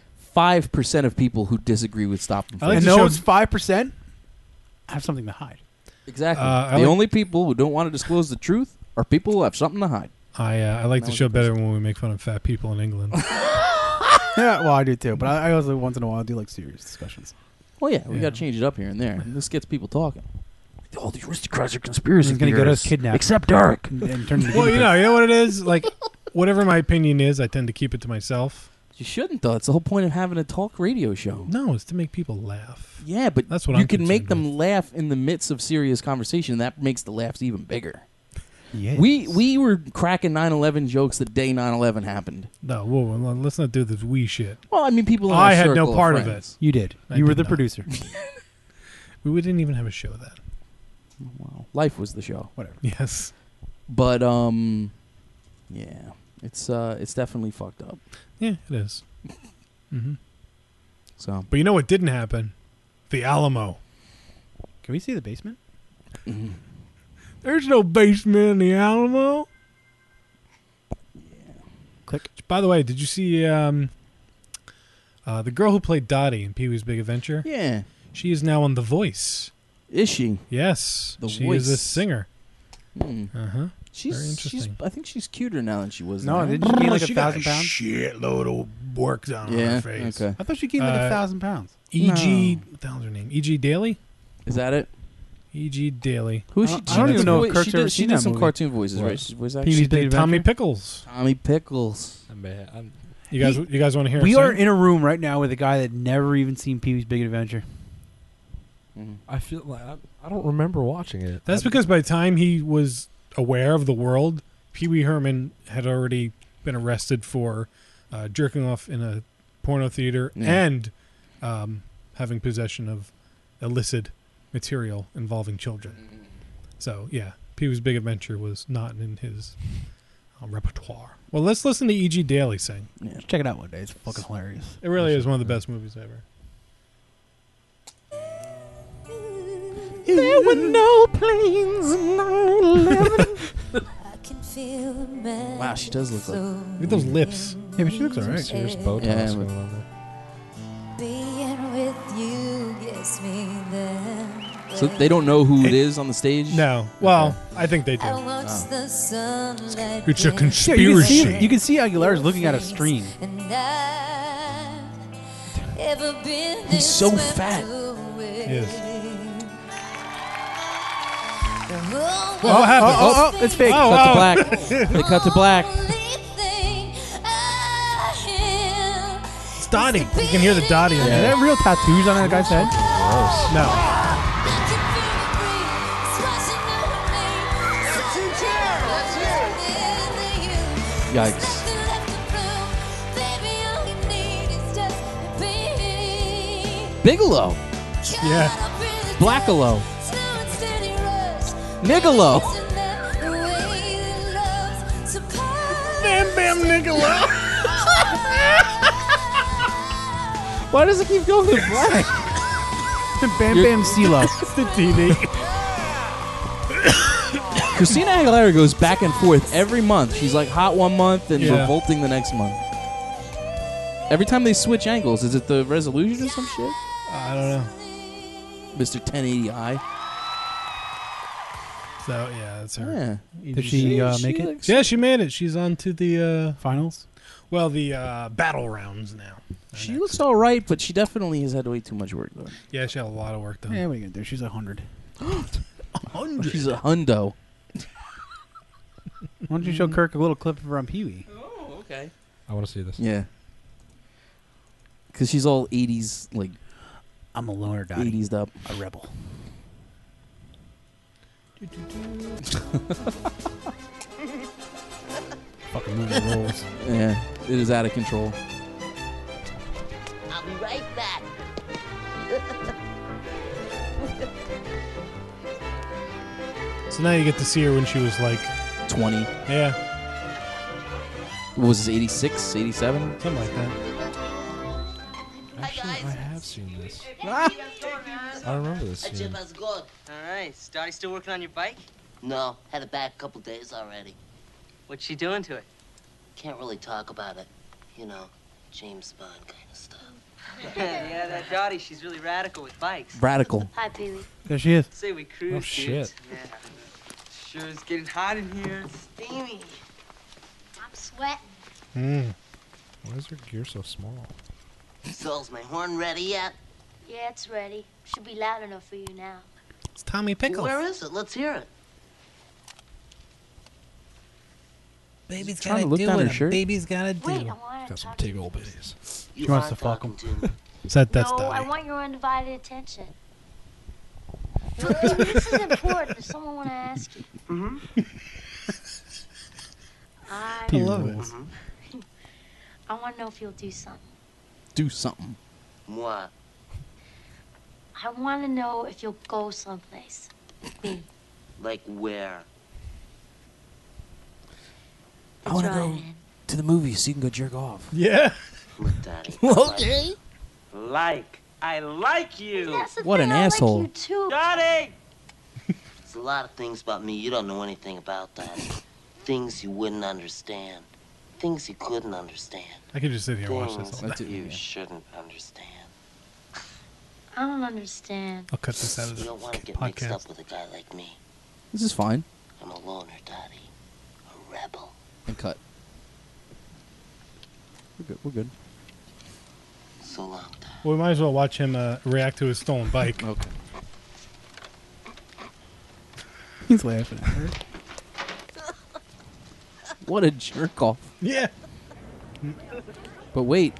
5% of people who disagree with stop and frisk. And those 5% have something to hide. Exactly. The only people who don't want to disclose the truth are people who have something to hide. I like the show better when we make fun of fat people in England. Yeah, well, I do too. But I also once in a while do like serious discussions. Well, yeah, we got to change it up here and there. This gets people talking. All these aristocrats are conspiracy He's going to get us theorists, kidnapped. except Derek. And turn into Well, guinea you know what it is? Like, whatever my opinion is, I tend to keep it to myself. You shouldn't, though. It's the whole point of having a talk radio show. No, it's to make people laugh. Yeah, but that's what you I'm can make concerned them laugh in the midst of serious conversation. That makes the laughs even bigger. Yes. We were cracking 9/11 jokes the day 9/11 happened. No, whoa, let's not do this we shit. Well, I mean, people in I our had no circle part of friends. it. You did. I You were did the not. producer. We didn't even have a show then. Wow. Life was the show. Whatever. Yes. But yeah, it's definitely fucked up. Yeah, it is. Mm-hmm. So, but you know what didn't happen? The Alamo. Can we see the basement? There's no basement in the Alamo. Yeah. Click. By the way, did you see the girl who played Dottie in Pee-wee's Big Adventure? Yeah. She is now on The Voice. Is she? Yes. The she Voice. is a singer. Hmm. Uh-huh. Very interesting. I think she's cuter now than she was. No, then. didn't she gain like She got 1,000 pounds? shitload of work done on Yeah, her face. okay. I thought she gained like 1,000 pounds. E.G. What the hell's her name? E.G. Daly? Is that it? E.G. Daly. Who's she? I don't even know if Kirk's she ever did, she seen did that some movie. cartoon voices, right? She was Pee-wee's She Big did Tommy Adventure? Pickles. Tommy Pickles. You guys want to hear? We her are sing? in a room right now with a guy that never even seen Pee-wee's Big Adventure. I feel like I don't remember watching it. That's because by the time he was aware of the world, Pee Wee Herman had already been arrested for jerking off in a porno theater and having possession of illicit material involving children. So, yeah, Pee Wee's Big Adventure was not in his repertoire. Well, let's listen to E.G. Daly sing. Yeah, check it out one day. It's fucking hilarious. It really is one of the best movies ever. There were no planes in 9/11. Wow, she does look like. Look at those lips. Yeah, but she looks alright. Serious Botox Yeah, going but- on there. Being with you gives me the So they don't know who it is on the stage? No. Well, I think they do. I watch the sunlight. It's a Yeah, conspiracy. you can see Aguilera's looking at a screen. And I've ever been He's so fat. Yes. What happened? Oh, it's fake. Cut to black. They cut to black. It's Dottie. You can hear the Dottie. Is that real tattoos on that guy's head? No. Yikes. Bigelow. Yeah. Blackalow. Nigolo. Bam Bam Nicola. Why does it keep going to black? Bam Bam CeeLo. It's the TV. Christina Aguilera goes back and forth every month. She's like hot one month and Yeah. revolting the next month. Every time they switch angles, is it the resolution or some shit? I don't know. Mr. 1080i. So, yeah, that's her. Yeah. Did she make it? looks- Yeah, she made it. She's on to the, Finals? well, the battle rounds now. She looks all right, but she definitely has had way too much work done. Yeah, she had a lot of work done. Yeah, what are you gonna do? She's 100. She's a hundo. Why don't you show Kirk a little clip of her on Pee-wee? Oh, okay. I want to see this. Yeah. Because she's all 80s, like, I'm a loner, Dottie. 80s up. A rebel. Fucking movie rules. Yeah, it is out of control. I'll be right back. So now you get to see her when she was like 20. Yeah. What was this, 86, 87? Something like that. Actually, I have seen this. I remember this Hey, scene. Chip, how's it going? All right. Is Dottie still working on your bike? No, had it back a couple days already. What's she doing to it? can't really talk about it. You know, James Bond kind of stuff. Yeah, that Dottie, she's really radical with bikes. Radical. Hi, Pee Wee. There she is. Say we cruise, Oh, dudes. shit. Yeah. Sure is getting hot in here. Steamy. I'm sweating. Why is your gear so small? So, is my horn ready yet? Yeah, it's ready. Should be loud enough for you now. It's Tommy Pickles. Where is it? Let's hear it. Baby's Trying gotta to look do down what her a shirt. baby's gotta do. Wait, I want Got some big old bitties. She wants to fuck him. That's No, Dottie. I want your undivided attention. This is important. There's someone I want to ask you. I love it. I want to know if you'll do something. Do something. What? I want to know if you'll go someplace with me. Like where? I want to go Driving. to the movies so you can go jerk off. Yeah. Look, Daddy. Okay. I like you. That's the What thing, an I asshole. Like you too. Dottie! There's a lot of things about me you don't know anything about, Daddy. Things you wouldn't understand. Things you couldn't understand. I could just sit here and watch this Things all day. you shouldn't understand. I don't understand. I'll cut this out of You the don't want to get mixed podcast. up with a guy like me. This is fine. I'm a loner, Daddy. A rebel. And cut. We're good. We're good. So long, Dad. Well, we might as well watch him react to his stolen bike. Okay. He's laughing at her. What a jerk off. Yeah. But wait.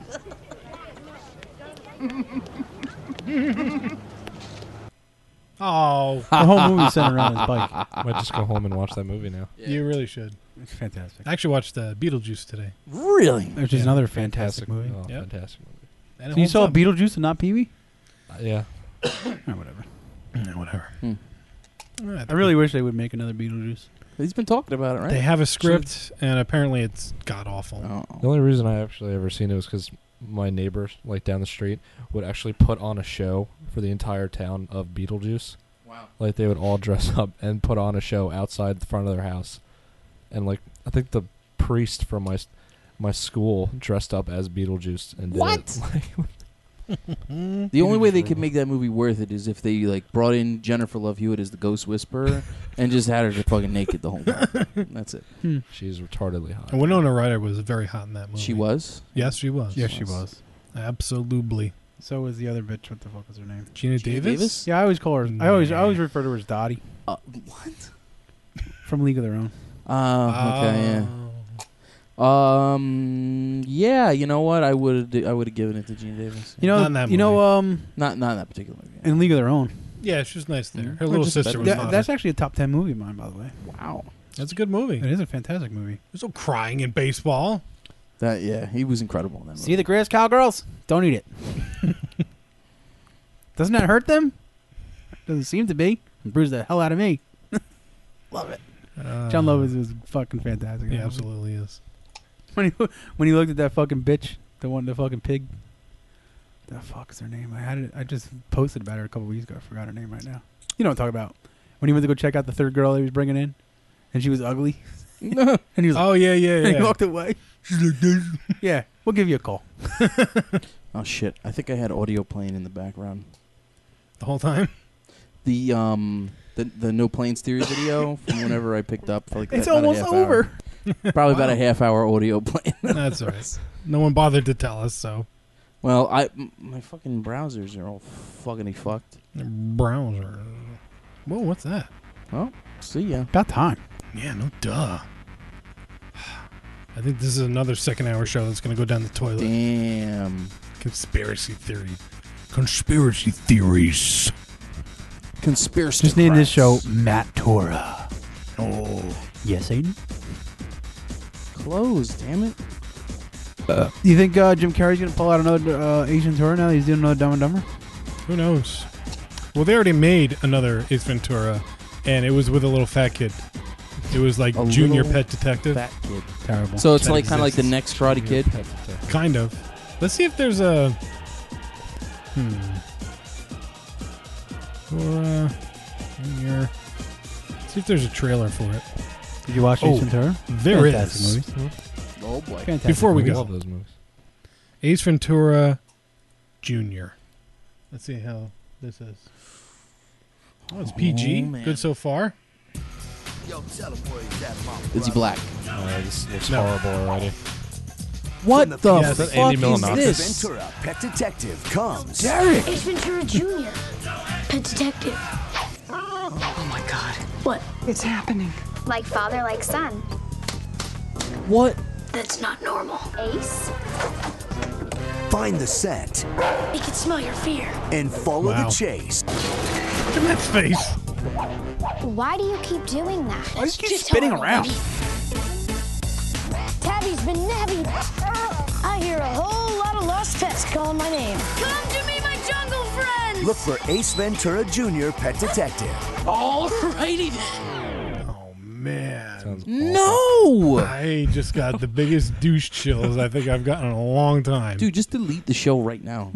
Oh. The whole movie's centered around his bike. Might just go home and watch that movie now. You really should. It's fantastic. I actually watched Beetlejuice today. Really? Which is another fantastic movie. Oh, Yep. fantastic movie. And it So you holds saw up. Beetlejuice and not Pee-wee? Yeah. Whatever. Yeah, whatever. I really wish they would make another Beetlejuice. He's been talking about it, right? They have a script, and apparently it's god awful. The only reason I actually ever seen it was because my neighbors, like down the street, would actually put on a show for the entire town of Beetlejuice. Wow. Like they would all dress up and put on a show outside the front of their house, and like I think the priest from my school dressed up as Beetlejuice and did What? it. The only way they could make that movie worth it is if they like brought in Jennifer Love Hewitt as the Ghost Whisperer and just had her just fucking naked the whole time. That's it. She's retardedly hot. And Winona Ryder was very hot in that movie. She was? Yes, she was. Yes, she was. Absolutely. So was the other bitch. What the fuck was her name? Gina Davis? Yeah, I always call her. I always refer to her as Dottie. What? From League of Their Own. Okay, yeah. Yeah, you know what? I would have given it to Gina Davis. You know, Not in that not in that particular movie. In League of Their Own. Yeah, she was nice there. Her Or little just sister was better. hot. That's actually a top 10 movie of mine, by the way. Wow. That's a good movie. It is a fantastic movie. There's no crying in baseball. He was incredible in that movie. See the grass, cowgirls? Don't eat it. Doesn't that hurt them? Doesn't seem to be. It bruised the hell out of me. Love it. John Lovitz was fucking fantastic. in He that movie. absolutely is. When he looked at that fucking bitch, the fucking pig. The fuck is her name? I just posted about her a couple weeks ago. I forgot her name right now. You know what I'm talking about? When he went to go check out the third girl he was bringing in, and she was ugly. And he was Oh, yeah, yeah, and he yeah. walked away. She's like this. Yeah, we'll give you a call. Oh shit! I think I had audio playing in the background the whole time. The No Planes Theory video from whenever I picked up for like It's about a almost half over. hour. Probably about a half hour audio playing. That's all right. No one bothered to tell us, so. Well, my fucking browsers are all fucking fucked. Browser. Whoa, what's that? Well, see ya. About time. Yeah, no duh. I think this is another second-hour show that's going to go down the toilet. Damn. Conspiracy theory. Conspiracy theories. Conspiracy. Just name this show Matt Tora. Oh. Yes, Aiden? Closed, damn it. You think Jim Carrey's going to pull out another Ace Ventura now that he's doing another Dumb and Dumber? Who knows? Well, they already made another Ace Ventura, and it was with a little fat kid. It was like A Junior little Pet Detective. Fat kid. Terrible. So it's That like kind of like the exists. next Karate Kid. Kind of. Let's see if there's a... Or, here. See if there's a trailer for it. Did you watch Ace Ventura? There Fantastic is. movie. Oh boy! Fantastic Before we movies. go, Love those movies. Ace Ventura Jr. Let's see how this is. Oh, it's PG. man. Good so far. Is he black? This looks No. horrible already. What the Yes. Is that fuck Andy is Milonakis? this? Ventura, Pet Detective comes. Derek! Ace Ventura Jr. Pet Detective. Oh my God. What? It's happening. Like father, like son. What? That's not normal. Ace? Find the scent He can smell your fear. and follow Wow. the chase. Look at that face. Why do you keep doing that? Why do you keep spinning around? Tabby's been nabbied. I hear a whole lot of lost pets calling my name. Come to me, my jungle friends! Look for Ace Ventura Jr. Pet Detective. Alrighty then. Oh man. No! I just got the biggest douche chills I think I've gotten in a long time. Dude, just delete the show right now.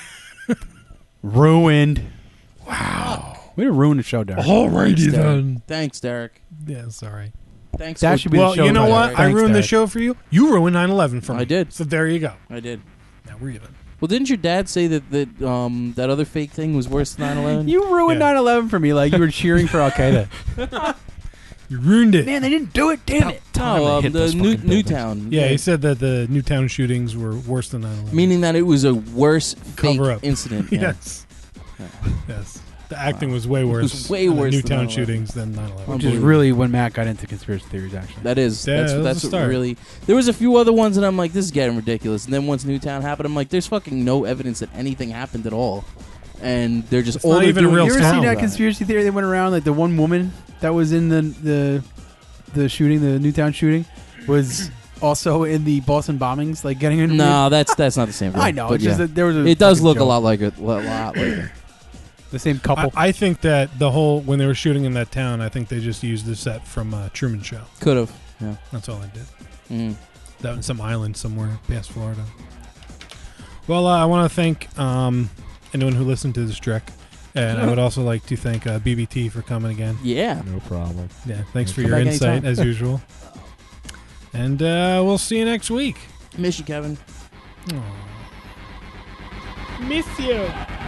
Ruined. Wow. Way to ruin the show, Derek. Alrighty then. Thanks, Derek. Yeah, sorry. Thanks. That for- should be the Well, show you know title. what? I Thanks, ruined the Derek. show for you. You ruined 9/11 for me. I did. So there you go. I did. Now we're even. Well, didn't your dad say that that other fake thing was worse than 9/11? You ruined 9/11 for me like you were cheering for Al Qaeda. You ruined it. Man, they didn't do it. Damn it. No, the Newtown. Yeah, he said that the Newtown shootings were worse than 9/11. Meaning that it was a worse fake Cover up incident. Yeah. Yes. Yes. The acting was way worse. was way in the worse than Newtown 9/11. shootings than 9/11. Which is really when Matt got into conspiracy theories, actually. That is. Yeah, That's that was that's the what start. really. There was a few other ones, and I'm like, this is getting ridiculous. And then once Newtown happened, I'm like, there's fucking no evidence that anything happened at all. And they're just It's all not they're even a doing real is You ever town. seen that about it. conspiracy theory that went around? Like the one woman that was in the shooting, the Newtown shooting, was also in the Boston bombings, like getting in. No, that's not the same. I know. But It's just yeah. that there was a it does fucking look a joke. lot like it. Lot like it. The same couple. I think that the whole when they were shooting in that town, I think they just used the set from Truman Show. Could have. Yeah. That's all I did. Mhm. That was some island somewhere past Florida. Well, I want to thank anyone who listened to this trek, and I would also like to thank BBT for coming again. Yeah. No problem. Yeah, thanks for Come your back insight anytime. as usual. And we'll see you next week. Miss you, Kevin. Miss you.